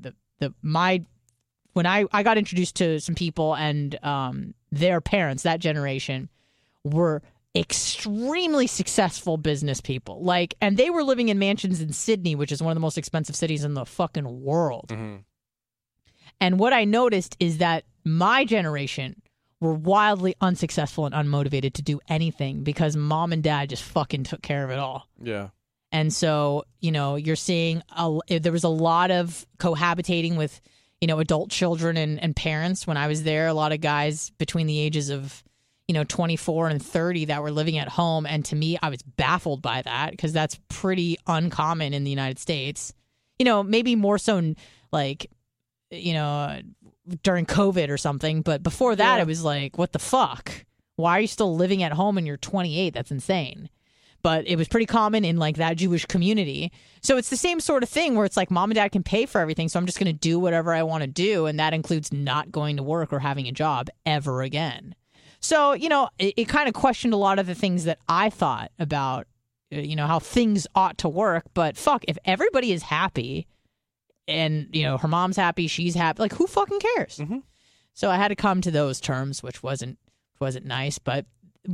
when I got introduced to some people, and their parents, that generation, were extremely successful business people. And they were living in mansions in Sydney, which is one of the most expensive cities in the fucking world. Mm-hmm. And what I noticed is that my generation were wildly unsuccessful and unmotivated to do anything because mom and dad just fucking took care of it all. Yeah. And so, you're seeing there was a lot of cohabitating with, adult children and parents. When I was there, a lot of guys between the ages of, 24 and 30 that were living at home. And to me, I was baffled by that because that's pretty uncommon in the United States. Maybe more so like, during COVID or something. But before that, It was like, what the fuck? Why are you still living at home and you're 28? That's insane. But it was pretty common in like that Jewish community. So it's the same sort of thing where it's like mom and dad can pay for everything. So I'm just going to do whatever I want to do. And that includes not going to work or having a job ever again. So, it kind of questioned a lot of the things that I thought about, how things ought to work. But fuck, if everybody is happy and, her mom's happy, she's happy, like who fucking cares? Mm-hmm. So I had to come to those terms, which wasn't nice. But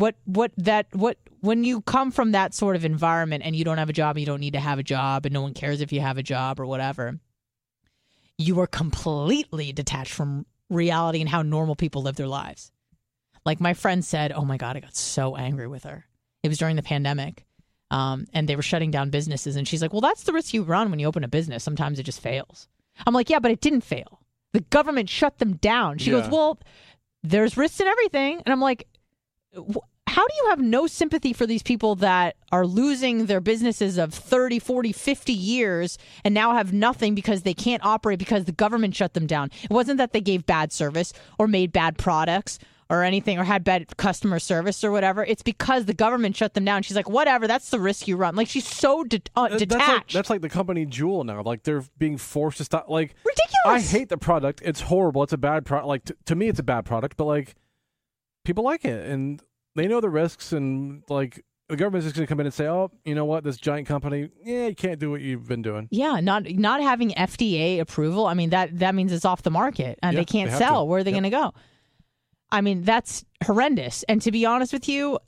when you come from that sort of environment and you don't have a job, and you don't need to have a job, and no one cares if you have a job or whatever, you are completely detached from reality and how normal people live their lives. Like my friend said, oh my God, I got so angry with her. It was during the pandemic. And they were shutting down businesses. And she's like, well, that's the risk you run when you open a business. Sometimes it just fails. I'm like, yeah, but it didn't fail. The government shut them down. She goes, well, there's risks in everything. And I'm like, how do you have no sympathy for these people that are losing their businesses of 30, 40, 50 years and now have nothing because they can't operate because the government shut them down? It wasn't that they gave bad service or made bad products or anything or had bad customer service or whatever. It's because the government shut them down. She's like, whatever, that's the risk you run. Like, she's so detached. That's like the company Juul now. Like, they're being forced to stop. Like, ridiculous. I hate the product. It's horrible. It's a bad product. Like, to me, it's a bad product. But, like, people like it. And they know the risks. And, like, the government's just going to come in and say, oh, you know what? This giant company, you can't do what you've been doing. Yeah, not having FDA approval. I mean, that means it's off the market. And they can't sell. Where are they going to go? I mean, that's horrendous. And to be honest with you,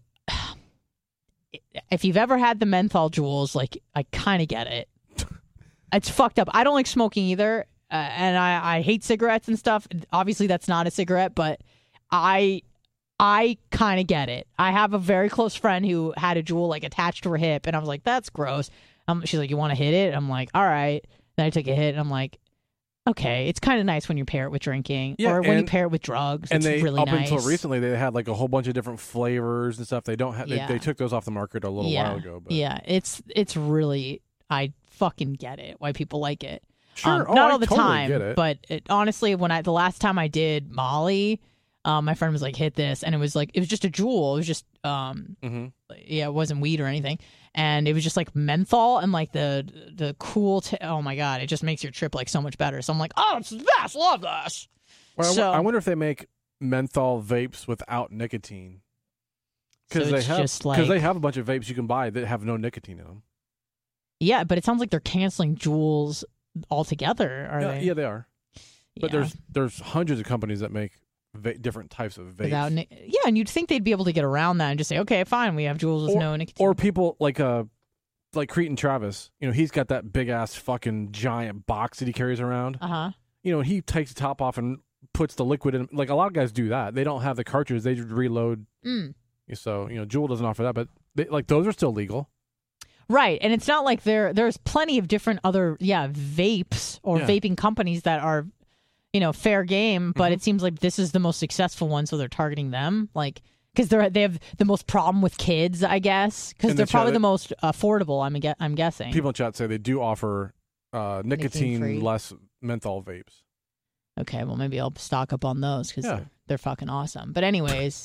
if you've ever had the menthol Juuls, like, I kind of get it. It's fucked up. I don't like smoking either. And I hate cigarettes and stuff. Obviously, that's not a cigarette, but I kind of get it. I have a very close friend who had a Juul, like, attached to her hip. And I was like, that's gross. She's like, you want to hit it? I'm like, all right. Then I took a hit and I'm like, okay, it's kind of nice when you pair it with drinking or when you pair it with drugs. And it's really nice. Up until recently, they had like a whole bunch of different flavors and stuff. They don't have. They took those off the market a little while ago. But. Yeah, it's really, I fucking get it why people like it. Sure, not all the totally time, get it. but honestly, the last time I did Molly, my friend was like, hit this, and it was just a Juul. It was just it wasn't weed or anything. And it was just like menthol and like the cool, oh my God, it just makes your trip like so much better. So I'm like, oh, it's the best, love this. Well, I wonder if they make menthol vapes without nicotine. Because they have a bunch of vapes you can buy that have no nicotine in them. Yeah, but it sounds like they're canceling Juuls altogether, are they? Yeah, they are. But there's hundreds of companies that make different types of vapes. And you'd think they'd be able to get around that and just say, okay, fine, we have Juuls with no nicotine. Or people like Cretan Travis, he's got that big ass fucking giant box that he carries around. He takes the top off and puts the liquid in. Like, a lot of guys do that. They don't have the cartridge; they just reload. So Juul doesn't offer that, but those are still legal. Right, and it's not like there's plenty of different other vapes or vaping companies that are fair game, but it seems like this is the most successful one, so they're targeting them, like, because they have the most problem with kids, I guess, because they're probably the most affordable. I'm guessing. People in chat say they do offer nicotine-less menthol vapes. Okay, well, maybe I'll stock up on those because they're fucking awesome. But anyways,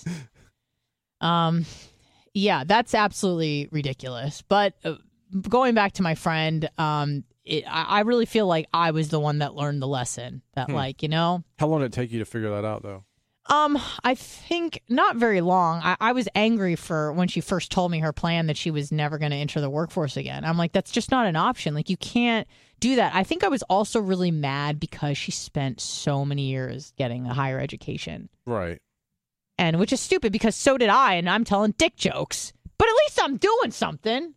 that's absolutely ridiculous. But going back to my friend, I really feel like I was the one that learned the lesson. That How long did it take you to figure that out, though? I think not very long. I was angry for when she first told me her plan that she was never going to enter the workforce again. I'm like, that's just not an option. Like, you can't do that. I think I was also really mad because she spent so many years getting a higher education. Right. And which is stupid because so did I, and I'm telling dick jokes. But at least I'm doing something,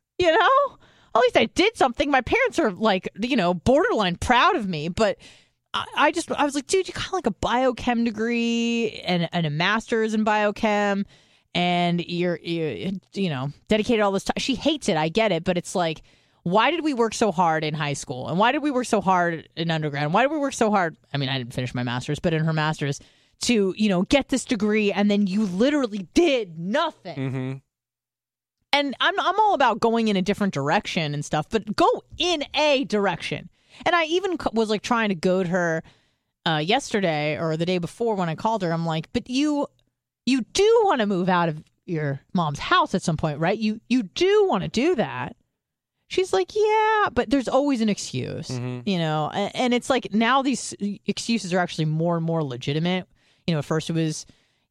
At least I did something. My parents are, like, borderline proud of me, but I was like, dude, you got like a biochem degree and a master's in biochem, and you're dedicated all this time. She hates it. I get it. But it's like, why did we work so hard in high school? And why did we work so hard in undergrad? And why did we work so hard? I mean, I didn't finish my master's, but in her master's to, get this degree. And then you literally did nothing. Mm-hmm. And I'm all about going in a different direction and stuff, but go in a direction. And I even was like trying to goad her yesterday or the day before when I called her. I'm like, but you do want to move out of your mom's house at some point, right? You do want to do that. She's like, yeah, but there's always an excuse, and it's like now these excuses are actually more and more legitimate. At first it was,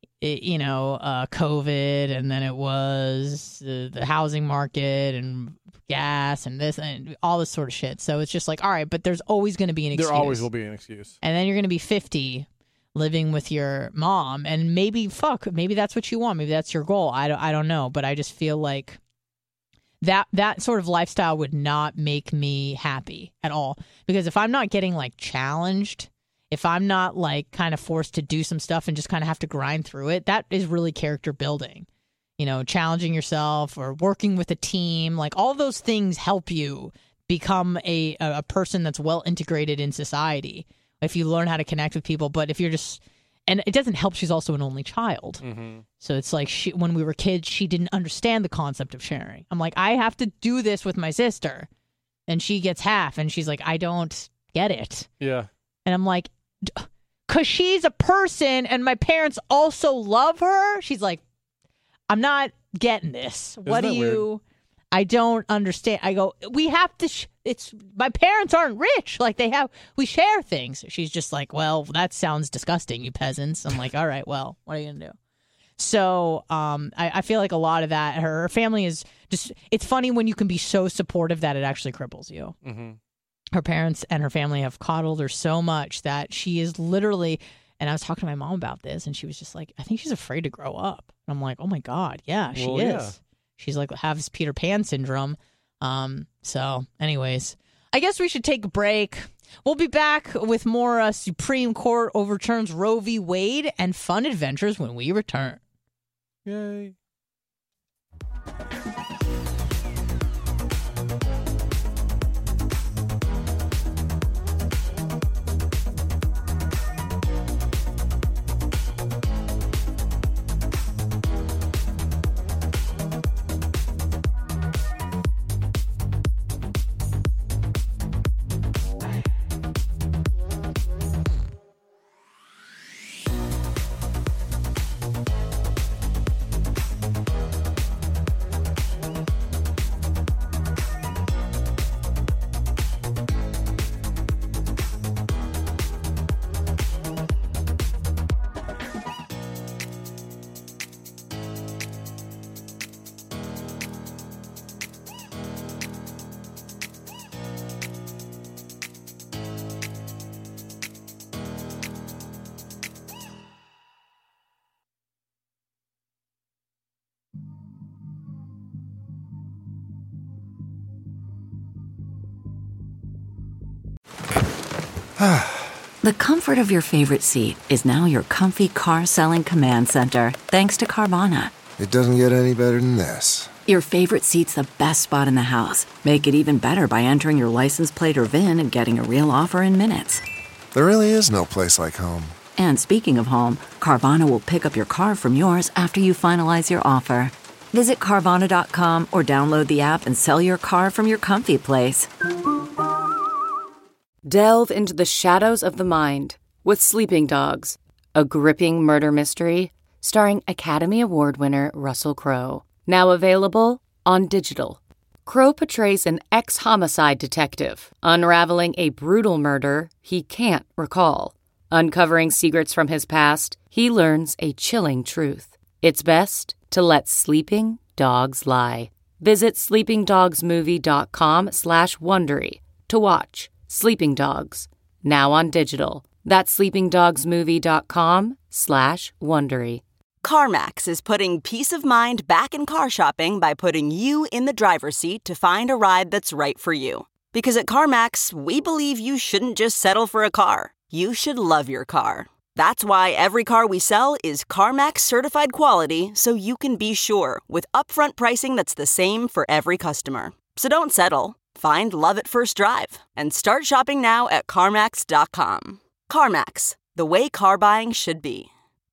COVID, and then it was the housing market and gas and this and all this sort of shit. So it's just like, all right, but there's always going to be an excuse. There always will be an excuse. And then you're going to be 50 living with your mom, and maybe that's what you want. Maybe that's your goal. I don't know, but I just feel like that sort of lifestyle would not make me happy at all. Because if I'm not getting like challenged, if I'm not like kind of forced to do some stuff and just kind of have to grind through it, that is really character building. Challenging yourself or working with a team, like all those things help you become a person that's well integrated in society. If you learn how to connect with people, but if you're just, and it doesn't help, she's also an only child. Mm-hmm. So it's like when we were kids, she didn't understand the concept of sharing. I'm like, I have to do this with my sister, and she gets half, and she's like, I don't get it. Yeah. And I'm like, because she's a person, and my parents also love her. She's like, I'm not getting this. Isn't that weird? I don't understand. I go, we have to, my parents aren't rich. Like we share things. She's just like, well, that sounds disgusting, you peasants. I'm like, all right, well, what are you going to do? So I feel like a lot of that, her family is just, it's funny when you can be so supportive that it actually cripples you. Mm-hmm. Her parents and her family have coddled her so much that she is literally, and I was talking to my mom about this, and she was just like, I think she's afraid to grow up. And I'm like, oh my God, yeah, she is. Yeah. She's like, has Peter Pan syndrome. So anyways, I guess we should take a break. We'll be back with more Supreme Court overturns Roe v. Wade and fun adventures when we return. Yay. The comfort of your favorite seat is now your comfy car-selling command center, thanks to Carvana. It doesn't get any better than this. Your favorite seat's the best spot in the house. Make it even better by entering your license plate or VIN and getting a real offer in minutes. There really is no place like home. And speaking of home, Carvana will pick up your car from yours after you finalize your offer. Visit Carvana.com or download the app and sell your car from your comfy place. Delve into the shadows of the mind with Sleeping Dogs, a gripping murder mystery starring Academy Award winner Russell Crowe. Now available on digital. Crowe portrays an ex-homicide detective unraveling a brutal murder he can't recall. Uncovering secrets from his past, he learns a chilling truth. It's best to let sleeping dogs lie. Visit sleepingdogsmovie.com/Wondery to watch Sleeping Dogs, now on digital. That's sleepingdogsmovie.com/Wondery. CarMax is putting peace of mind back in car shopping by putting you in the driver's seat to find a ride that's right for you. Because at CarMax, we believe you shouldn't just settle for a car. you should love your car. That's why every car we sell is CarMax certified quality, so you can be sure with upfront pricing that's the same for every customer. So don't settle. Find love at first drive and start shopping now at CarMax.com. CarMax, the way car buying should be.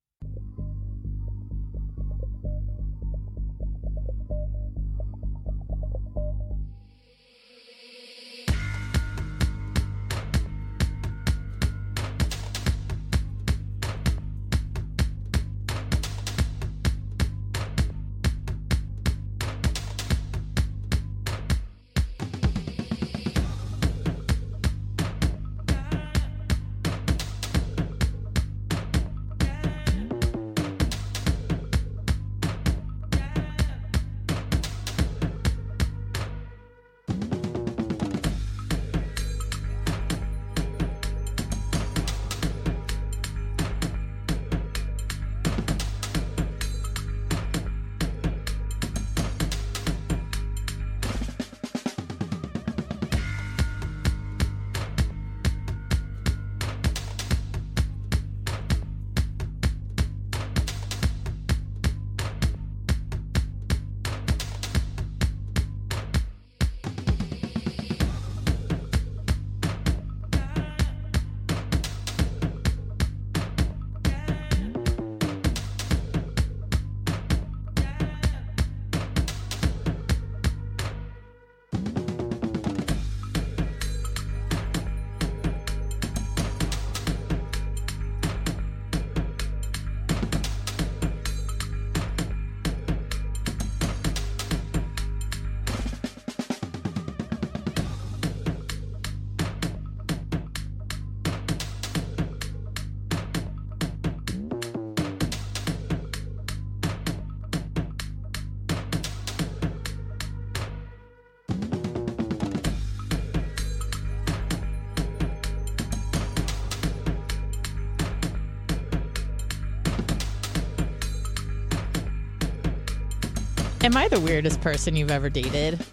Am I the weirdest person you've ever dated?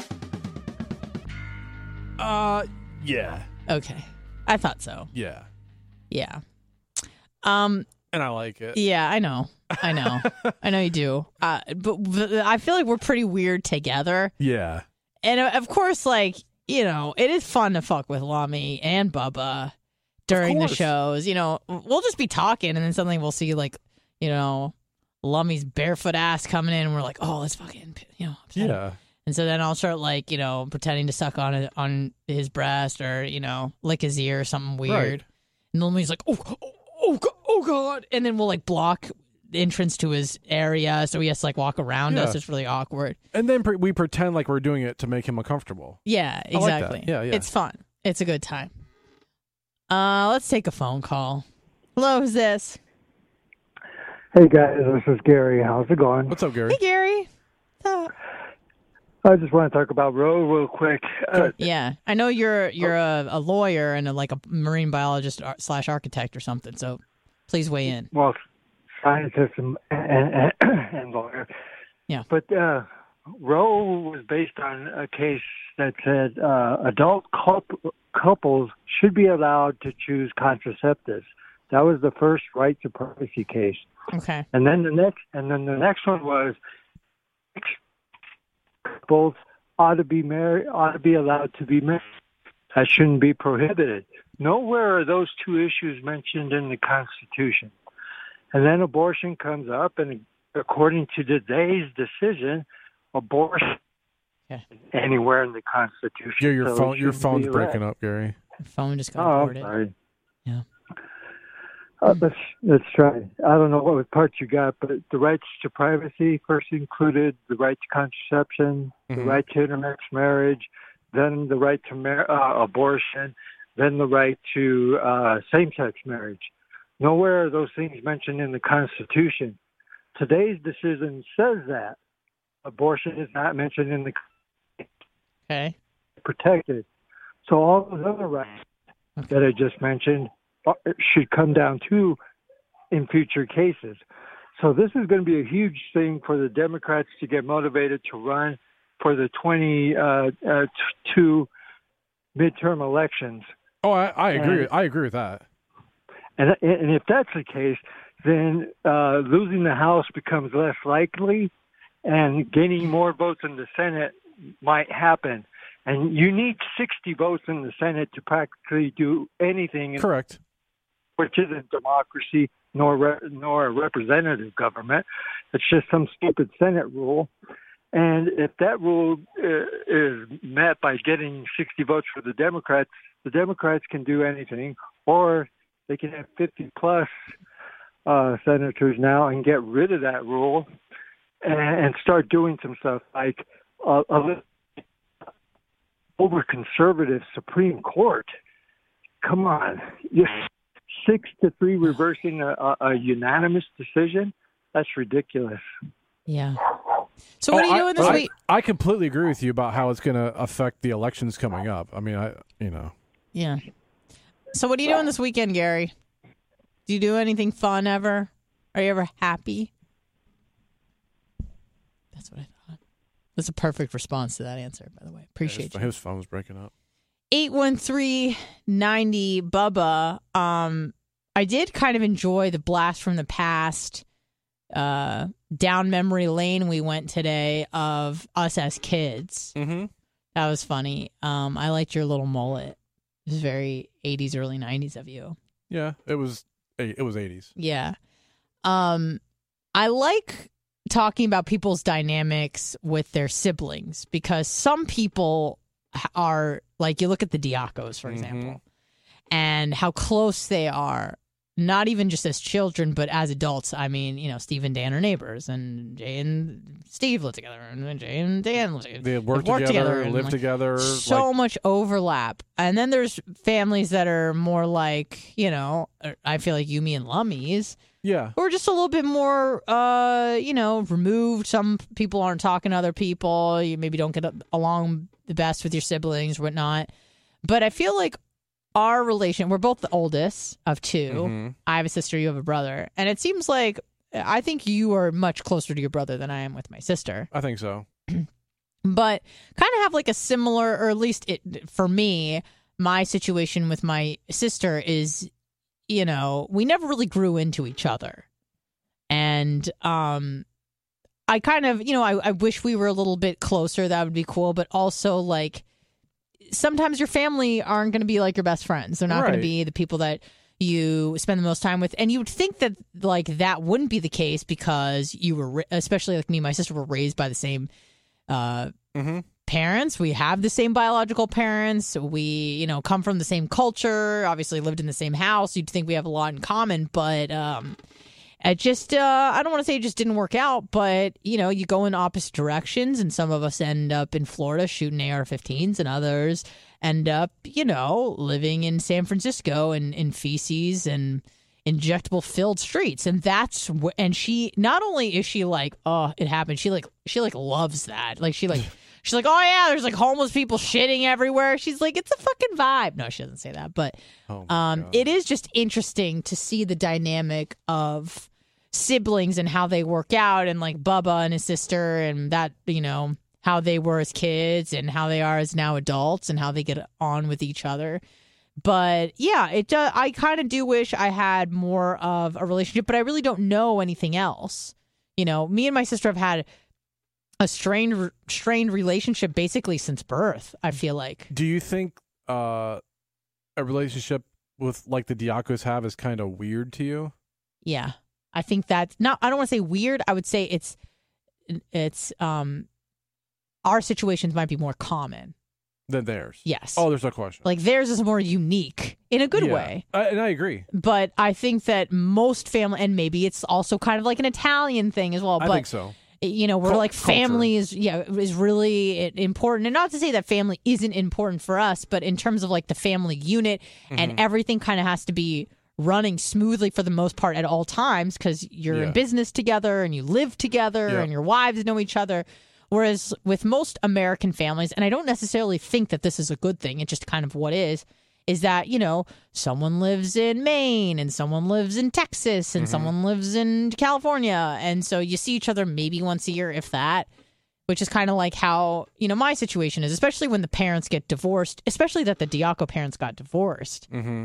Yeah. Okay. I thought so. Yeah. Yeah. And I like it. Yeah, I know. I know you do. But I feel like we're pretty weird together. Yeah. And of course, like, you know, it is fun to fuck with Lami and Bubba during the shows. You know, we'll just be talking and then suddenly we'll see, like, you know, Lummy's barefoot ass coming in and we're like, oh, let's fucking, you know. Yeah. And so then I'll start, like, you know, pretending to suck on his breast or, you know, lick his ear or something weird. Right. And Lummy's like, oh, God. And then we'll, like, block the entrance to his area so he has to, like, walk around us. It's really awkward. And then we pretend like we're doing it to make him uncomfortable. Yeah, exactly. Like that. Yeah. It's fun. It's a good time. Let's take a phone call. Hello, who's this? Hey guys, this is Gary. How's it going? What's up, Gary? Hey, Gary. What's up? I just want to talk about Roe real quick. Yeah, I know you're a lawyer and like a marine biologist / architect or something. So please weigh in. Well, scientist and lawyer. Yeah. But Roe was based on a case that said adult couples should be allowed to choose contraceptives. That was the first right to privacy case. Okay. And then the next one was couples ought to be allowed to be married. That shouldn't be prohibited. Nowhere are those two issues mentioned in the Constitution. And then abortion comes up, and according to today's decision, abortion anywhere in the Constitution. Yeah, your phone's breaking up, Gary. The phone just got aborted. Sorry. Yeah. Let's try. I don't know what parts you got, but the rights to privacy first included the right to contraception, the right to intermixed marriage, then the right to abortion, then the right to same-sex marriage. Nowhere are those things mentioned in the Constitution. Today's decision says that abortion is not mentioned in the Okay. protected. So all those other rights that I just mentioned should come down too in future cases. So this is going to be a huge thing for the Democrats to get motivated to run for the 22 midterm elections. Oh, I agree. I agree with that. And if that's the case, then losing the House becomes less likely, and gaining more votes in the Senate might happen. And you need 60 votes in the Senate to practically do anything. Correct. Which isn't democracy nor a representative government. It's just some stupid Senate rule. And if that rule is met by getting 60 votes for the Democrats can do anything, or they can have 50-plus senators now and get rid of that rule and start doing some stuff like a over-conservative Supreme Court. Come on. 6-3 reversing a unanimous decision? That's ridiculous. Yeah. So what are you doing this week? I completely agree with you about how it's going to affect the elections coming up. I mean, Yeah. So what are you doing this weekend, Gary? Do you do anything fun ever? Are you ever happy? That's what I thought. That's a perfect response to that answer, by the way. Appreciate you. His phone was breaking up. 813-90 Bubba. I did kind of enjoy the blast from the past down memory lane we went today of us as kids. Mm-hmm. That was funny. I liked your little mullet. It was very 80s, early 90s of you. Yeah, it was 80s. Yeah. I like talking about people's dynamics with their siblings because some people are, like, you look at the Diacos, for example, and how close they are. Not even just as children, but as adults. I mean, Steve and Dan are neighbors, and Jay and Steve live together, and then Jay and Dan live together. They work together and live together. So much overlap. And then there's families that are more like, I feel like you, me, and Lummies. Yeah. Who are just a little bit more, removed. Some people aren't talking to other people. You maybe don't get along the best with your siblings, whatnot. But I feel like our relation, we're both the oldest of two. Mm-hmm. I have a sister, you have a brother. And it seems like, I think you are much closer to your brother than I am with my sister. I think so. But kind of have like a similar, or at least for me, my situation with my sister is, we never really grew into each other. And I kind of, I wish we were a little bit closer. That would be cool. But also, like, sometimes your family aren't going to be like your best friends. They're not going to be the people that you spend the most time with. And you would think that, like, that wouldn't be the case because you were, especially like me and my sister, were raised by the same parents. We have the same biological parents. We, come from the same culture, obviously lived in the same house. You'd think we have a lot in common, but it just, I don't want to say it just didn't work out, but, you go in opposite directions, and some of us end up in Florida shooting AR-15s, and others end up, living in San Francisco and in feces and injectable filled streets. And and she, not only is she like, oh, it happened, she loves that. Like, she's like, oh yeah, there's like homeless people shitting everywhere. She's like, it's a fucking vibe. No, she doesn't say that, but it is just interesting to see the dynamic of siblings and how they work out, and like Bubba and his sister, and that, how they were as kids and how they are as now adults, and how they get on with each other. But yeah, I kind of do wish I had more of a relationship, but I really don't know anything else. Me and my sister have had a strained relationship basically since birth, I feel like. Do you think a relationship with, like, the Diacos have is kind of weird to you? Yeah. I think that's not, I don't want to say weird. I would say it's our situations might be more common than theirs. Yes. Oh, there's no question. Like, theirs is more unique in a good way. And I agree. But I think that most family, and maybe it's also kind of like an Italian thing as well. I think so. We're like, family is really important. And not to say that family isn't important for us, but in terms of like the family unit, and everything kind of has to be running smoothly for the most part at all times, because you're in business together and you live together and your wives know each other. Whereas with most American families, and I don't necessarily think that this is a good thing, it's just kind of what is that, someone lives in Maine and someone lives in Texas and someone lives in California. And so you see each other maybe once a year, if that, which is kind of like how, my situation is, especially when the parents get divorced, especially that the Diaco parents got divorced. Mm-hmm.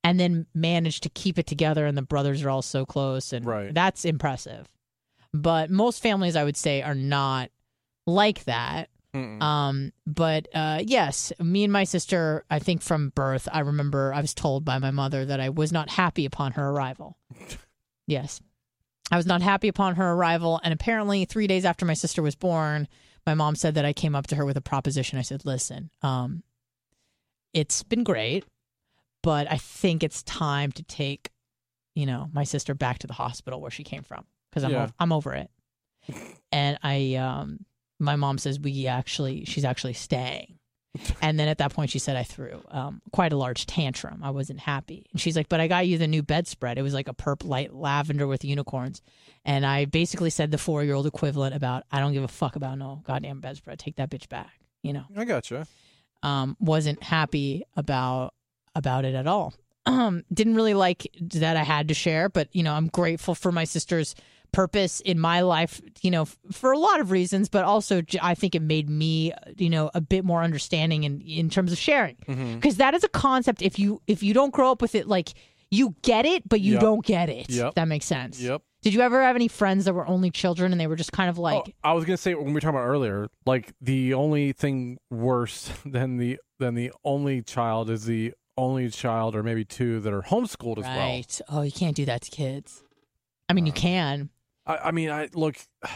and then managed to keep it together, and the brothers are all so close, and Right. that's impressive. But most families, I would say, are not like that. But yes, me and my sister, I think from birth, I remember I was told by my mother that I was not happy upon her arrival. Yes. I was not happy upon her arrival. And apparently 3 days after my sister was born, my mom said that I came up to her with a proposition. I said, listen, it's been great, but I think it's time to take, my sister back to the hospital where she came from, because I'm over it. And my mom says she's actually staying. And then at that point she said I threw quite a large tantrum. I wasn't happy. And she's like, but I got you the new bedspread. It was like a purple light lavender with unicorns. And I basically said the 4-year-old equivalent about, I don't give a fuck about no goddamn bedspread. Take that bitch back. I gotcha. Wasn't happy about it at all. Didn't really like that I had to share, but I'm grateful for my sister's purpose in my life, for a lot of reasons, but also I think it made me, a bit more understanding in terms of sharing, because that is a concept. If you don't grow up with it, like you get it, but you don't get it. Yep. That makes sense. Yep. Did you ever have any friends that were only children and they were just kind of like? I was gonna say when we were talking about earlier, like the only thing worse than the only child is the only child or maybe two that are homeschooled as well. Right. Oh, you can't do that to kids. I mean, you can. I look,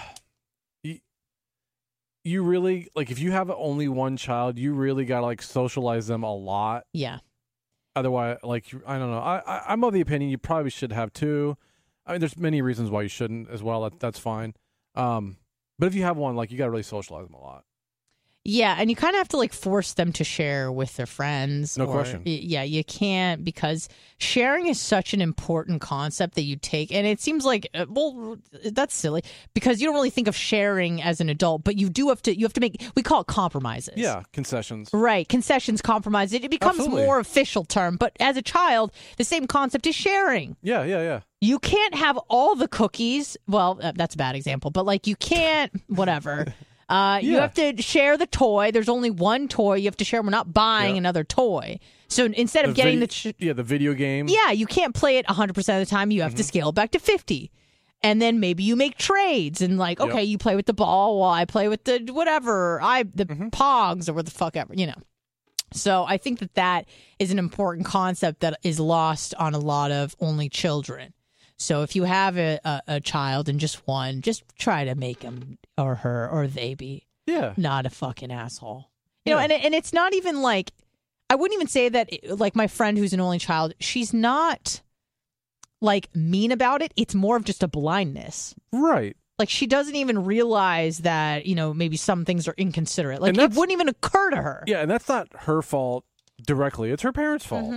you really, like, if you have only one child, you really got to, like, socialize them a lot. Yeah. Otherwise, like, I don't know. I'm of the opinion you probably should have two. I mean, there's many reasons why you shouldn't as well. That's fine. But if you have one, like, you got to really socialize them a lot. Yeah, and you kind of have to like force them to share with their friends. No question. Yeah, you can't, because sharing is such an important concept that you take, and it seems like that's silly because you don't really think of sharing as an adult, but you have to make, we call it compromises. Yeah, concessions. Right, concessions, compromise. It becomes Absolutely. more official term, but as a child, the same concept is sharing. Yeah. You can't have all the cookies. Well, that's a bad example, but like you can't, whatever. You have to share the toy. There's only one toy you have to share. We're not buying another toy. So instead of getting the video game. Yeah, you can't play it 100% of the time. You have to scale it back to 50. And then maybe you make trades and like, okay, you play with the ball while I play with the whatever, pogs or what the fuck ever, So I think that is an important concept that is lost on a lot of only children. So if you have a child and just one, just try to make him or her or they be not a fucking asshole. You know, and it's not even like, I wouldn't even say that, like my friend who's an only child, she's not like mean about it. It's more of just a blindness. Right. Like she doesn't even realize that, maybe some things are inconsiderate. Like it wouldn't even occur to her. Yeah, and that's not her fault directly. It's her parents' fault.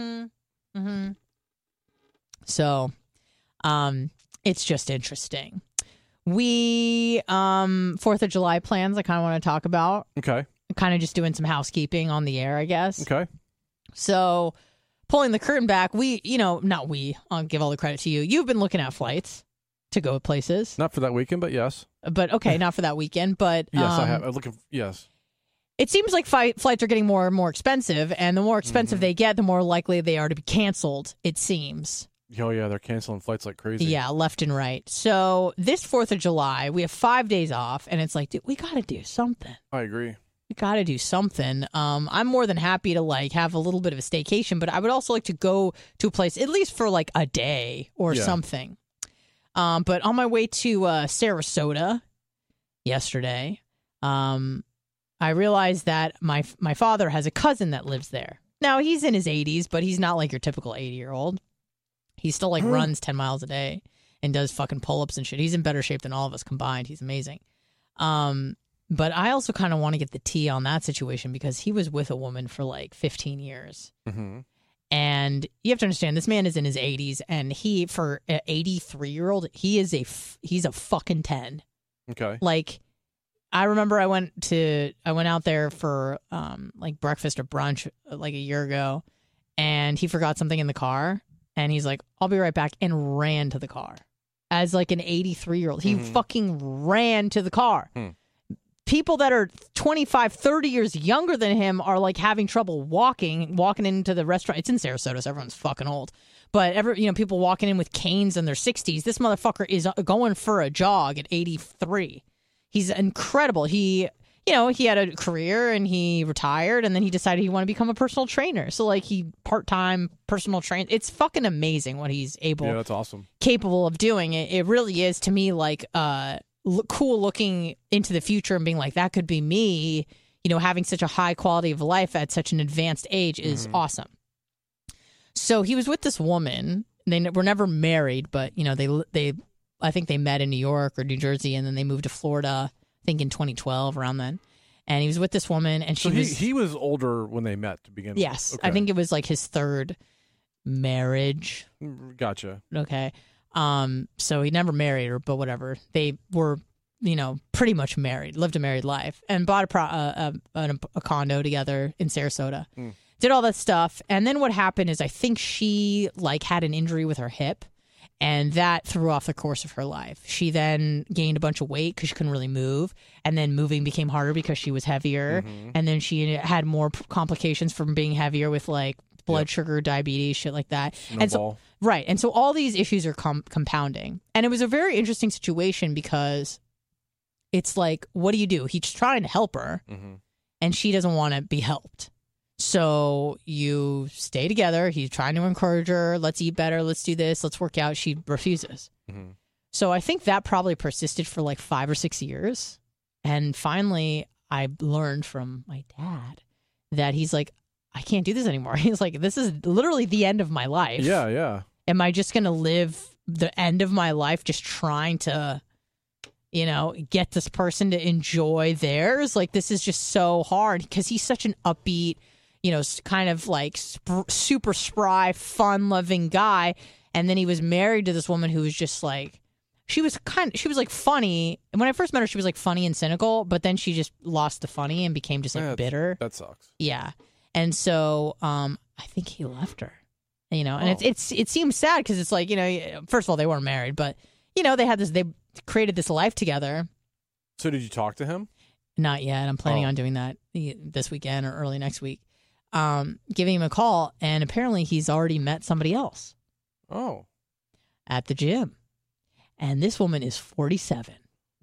So... it's just interesting. We 4th of July plans I kind of want to talk about. Okay. Kind of just doing some housekeeping on the air, I guess. Okay. So pulling the curtain back, I'll give all the credit to you. You've been looking at flights to go places. Not for that weekend, but yes. But okay, not for that weekend, but yes, I have. I'm looking. Yes. It seems like flights are getting more and more expensive, and the more expensive they get, the more likely they are to be canceled, it seems. Oh, yeah, they're canceling flights like crazy. Yeah, left and right. So this 4th of July, we have 5 days off, and it's like, dude, we got to do something. I agree. We got to do something. I'm more than happy to like have a little bit of a staycation, but I would also like to go to a place at least for like a day or something. But on my way to Sarasota yesterday, I realized that my father has a cousin that lives there. Now, he's in his 80s, but he's not like your typical 80-year-old. He still like runs 10 miles a day and does fucking pull-ups and shit. He's in better shape than all of us combined. He's amazing. But I also kind of want to get the tea on that situation because he was with a woman for like 15 years. Mm-hmm. And you have to understand, this man is in his 80s, and he, for an 83-year-old, he's a fucking 10. Okay. Like, I remember I went out there for like breakfast or brunch like a year ago, and he forgot something in the car. And he's like, I'll be right back, and ran to the car. As like an 83-year-old. He fucking ran to the car. people that are 25, 30 years younger than him are like having trouble walking into the restaurant. It's in Sarasota, so everyone's fucking old. But people walking in with canes in their 60s. This motherfucker is going for a jog at 83. He's incredible. He had a career and he retired and then he decided he wanted to become a personal trainer. So like he part-time personal train. It's fucking amazing what he's that's awesome. Capable of doing. It really is to me like cool looking into the future and being like, that could be me, having such a high quality of life at such an advanced age is awesome. So he was with this woman. They were never married, but I think they met in New York or New Jersey, and then they moved to Florida, I think in 2012, around then. And he was with this woman, and he was older when they met to begin with. Yes. Okay. I think it was like his third marriage. Gotcha. Okay. So he never married her, but whatever. They were, pretty much married, lived a married life, and bought a condo together in Sarasota. Did all that stuff. And then what happened is I think she had an injury with her hip, and that threw off the course of her life. She then gained a bunch of weight because she couldn't really move, and then moving became harder because she was heavier, and then she had more complications from being heavier with blood sugar, diabetes, shit like that. Right. And so all these issues are compounding. And it was a very interesting situation because it's like, what do? He's trying to help her, and she doesn't want to be helped. So you stay together. He's trying to encourage her. Let's eat better. Let's do this. Let's work out. She refuses. So I think that probably persisted for 5 or 6 years. And finally, I learned from my dad that he's like, I can't do this anymore. He's like, this is literally the end of my life. Yeah. Am I just going to live the end of my life just trying to, get this person to enjoy theirs? This is just so hard because he's such an upbeat, kind of super spry, fun-loving guy. And then he was married to this woman who was just she was funny. And when I first met her, she was funny and cynical, but then she just lost the funny and became just bitter. That sucks. Yeah. And so I think he left her, and it seems sad because it's first of all, they weren't married, but they created this life together. So did you talk to him? Not yet. I'm planning on doing that this weekend or early next week. Giving him a call, and apparently he's already met somebody else. Oh. At the gym. And this woman is 47.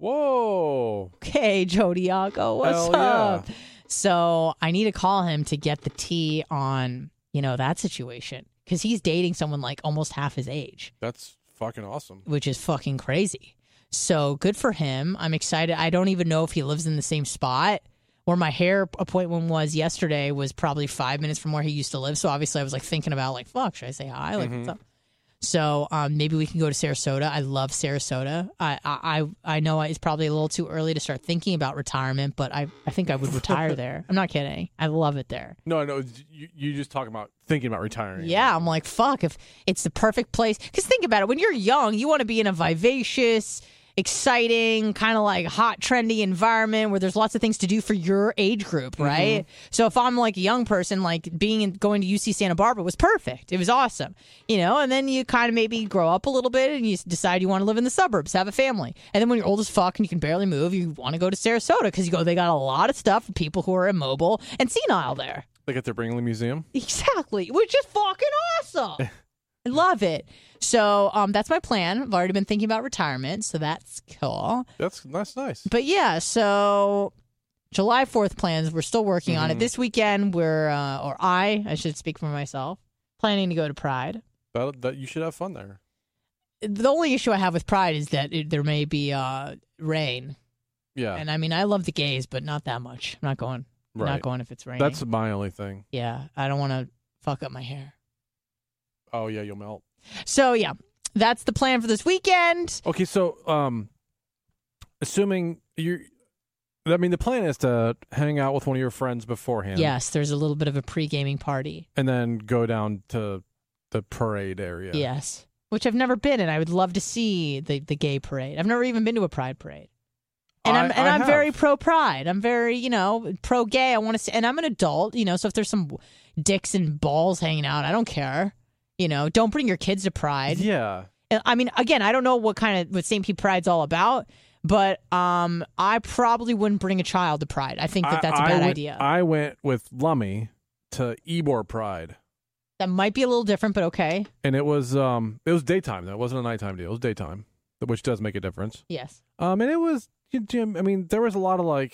Whoa. Okay, Joe Diaco, what's up? So I need to call him to get the tea on, that situation. Because he's dating someone almost half his age. That's fucking awesome. Which is fucking crazy. So good for him. I'm excited. I don't even know if he lives in the same spot. Where my hair appointment was yesterday was probably 5 minutes from where he used to live. So obviously I was thinking about fuck, should I say hi? What's up? So maybe we can go to Sarasota. I love Sarasota. I know it's probably a little too early to start thinking about retirement, but I think I would retire there. I'm not kidding. I love it there. No, you just talking about thinking about retiring. Yeah, I'm like, fuck, if it's the perfect place. Because think about it. When you're young, you want to be in a vivacious, exciting, kind of hot, trendy environment where there's lots of things to do for your age group, right? So if I'm a young person, going to UC Santa Barbara was perfect. It was awesome, and then you kind of maybe grow up a little bit and you decide you want to live in the suburbs, have a family. And then when you're old as fuck and you can barely move, you want to go to Sarasota because they got a lot of stuff for people who are immobile and senile there. Like at the Brinkley Museum? Exactly, which is fucking awesome. I love it. So that's my plan. I've already been thinking about retirement, so that's cool. That's nice. But yeah, so July 4th plans, we're still working on it. This weekend, I should speak for myself, planning to go to Pride. That you should have fun there. The only issue I have with Pride is that there may be rain. Yeah. And I mean, I love the gays, but not that much. I'm not going. Right. Not going if it's raining. That's my only thing. Yeah, I don't want to fuck up my hair. Oh, yeah, you'll melt. So, yeah, that's the plan for this weekend. Okay, so assuming the plan is to hang out with one of your friends beforehand. Yes, there's a little bit of a pre-gaming party. And then go down to the parade area. Yes, which I've never been in. I would love to see the gay parade. I've never even been to a Pride parade. And I'm very pro-Pride. I'm very, pro-gay. I want to see, and I'm an adult, so if there's some dicks and balls hanging out, I don't care. Don't bring your kids to Pride. Yeah. I mean, again, I don't know what St. Pete Pride's all about, But I probably wouldn't bring a child to Pride. I think that's a bad idea. I went with Lummy to Ybor Pride. That might be a little different, but okay. And it was daytime. That wasn't a nighttime deal. It was daytime, which does make a difference. Yes. And it was, Jim, I mean, there was a lot of, like,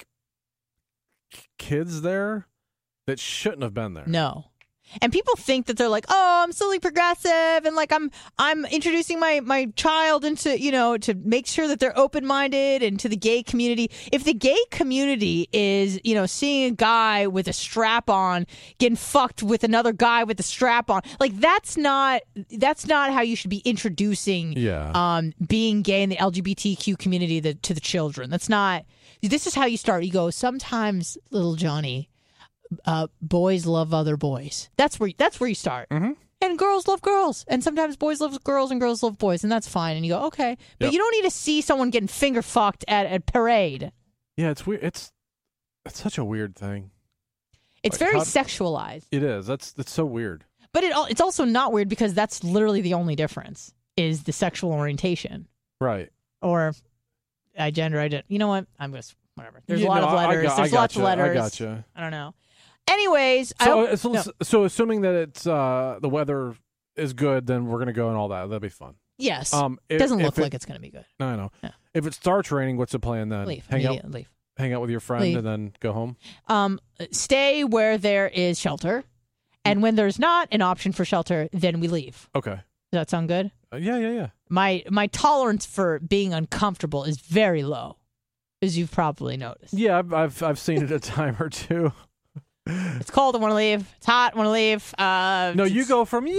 kids there that shouldn't have been there. No. And people think that they're like, oh, I'm so progressive, and like I'm introducing my child into, to make sure that they're open-minded and to the gay community. If the gay community is, seeing a guy with a strap on getting fucked with another guy with a strap on, like that's not how you should be introducing being gay in the LGBTQ community to the children. That's not. This is how you start. You go, sometimes, little Johnny, boys love other boys. That's where you start. Mm-hmm. And girls love girls. And sometimes boys love girls and girls love boys. And that's fine. And you go, okay. But you don't need to see someone getting finger fucked at a parade. Yeah, it's weird. It's such a weird thing. It's very sexualized. It is. That's so weird. But it's also not weird because that's literally the only difference is the sexual orientation. Right. Or gender identity. You know what? I'm just, whatever. There's a lot of letters. There's lots of letters. I gotcha. I don't know. Anyways, so assuming that it's the weather is good, then we're gonna go and all that. That'll be fun. Yes. It doesn't look like it's gonna be good. No, I know. Yeah. If it starts raining, what's the plan then? Leave. Hang out with your friend and then go home. Stay where there is shelter, and when there's not an option for shelter, then we leave. Okay. Does that sound good? Yeah. My tolerance for being uncomfortable is very low, as you've probably noticed. Yeah, I've seen it a time or two. It's cold, I want to leave. It's hot, I want to leave. No, you go from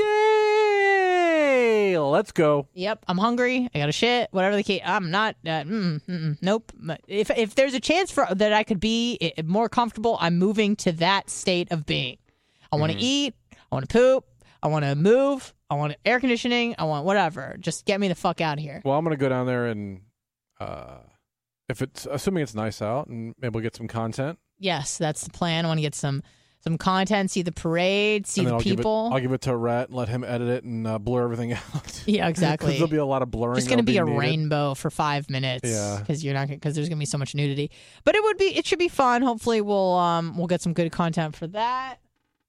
yay, let's go. Yep, I'm hungry. I got a shit. Whatever the case, I'm not. Nope. If there's a chance for that I could be more comfortable, I'm moving to that state of being. I want to eat. I want to poop. I want to move. I want air conditioning. I want whatever. Just get me the fuck out of here. Well, I'm gonna go down there and if it's assuming it's nice out and maybe we'll get some content. Yes, that's the plan. I want to get some content, see the parade, see the people. I'll give it to Rhett, let him edit it and blur everything out. Yeah, exactly. Because there'll be a lot of blurring. It's going to be a rainbow for 5 minutes. Yeah. Because there's going to be so much nudity. But it should be fun. Hopefully we'll get some good content for that.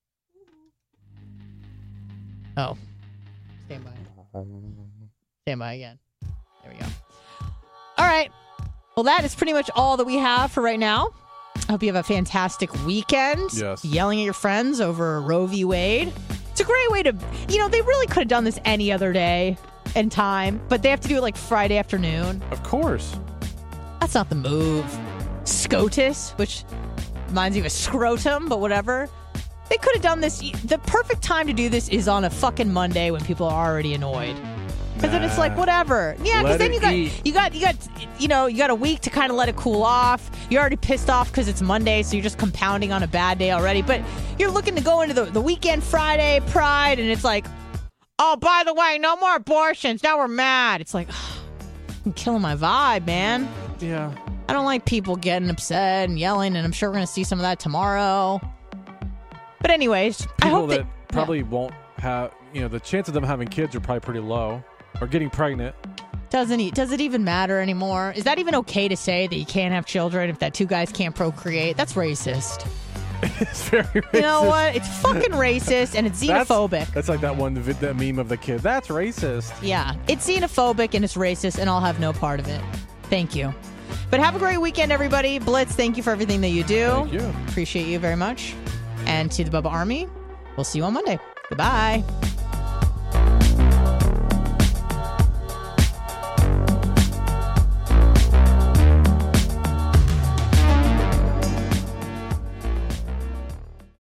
Oh, stand by again. There we go. All right. Well, that is pretty much all that we have for right now. I hope you have a fantastic weekend. Yes. Yelling at your friends over Roe v. Wade. It's a great way to, they really could have done this any other day and time, but they have to do it like Friday afternoon. Of course. That's not the move. SCOTUS, which reminds me of a scrotum, but whatever. They could have done this. The perfect time to do this is on a fucking Monday when people are already annoyed. Because then it's like, whatever. Yeah, because then you got a week to kind of let it cool off. You're already pissed off because it's Monday, so you're just compounding on a bad day already. But you're looking to go into the weekend, Friday, Pride, and it's like, oh, by the way, no more abortions. Now we're mad. It's like, I'm killing my vibe, man. Yeah. I don't like people getting upset and yelling, and I'm sure we're going to see some of that tomorrow. But anyways, I hope that probably won't have, the chance of them having kids are probably pretty low. Or getting pregnant. Does it even matter anymore? Is that even okay to say that you can't have children if that two guys can't procreate? That's racist. It's very racist. You know what? It's fucking racist and it's xenophobic. That's like that meme of the kid. That's racist. Yeah. It's xenophobic and it's racist and I'll have no part of it. Thank you. But have a great weekend, everybody. Blitz, thank you for everything that you do. Thank you. Appreciate you very much. And to the Bubba Army, we'll see you on Monday. Goodbye.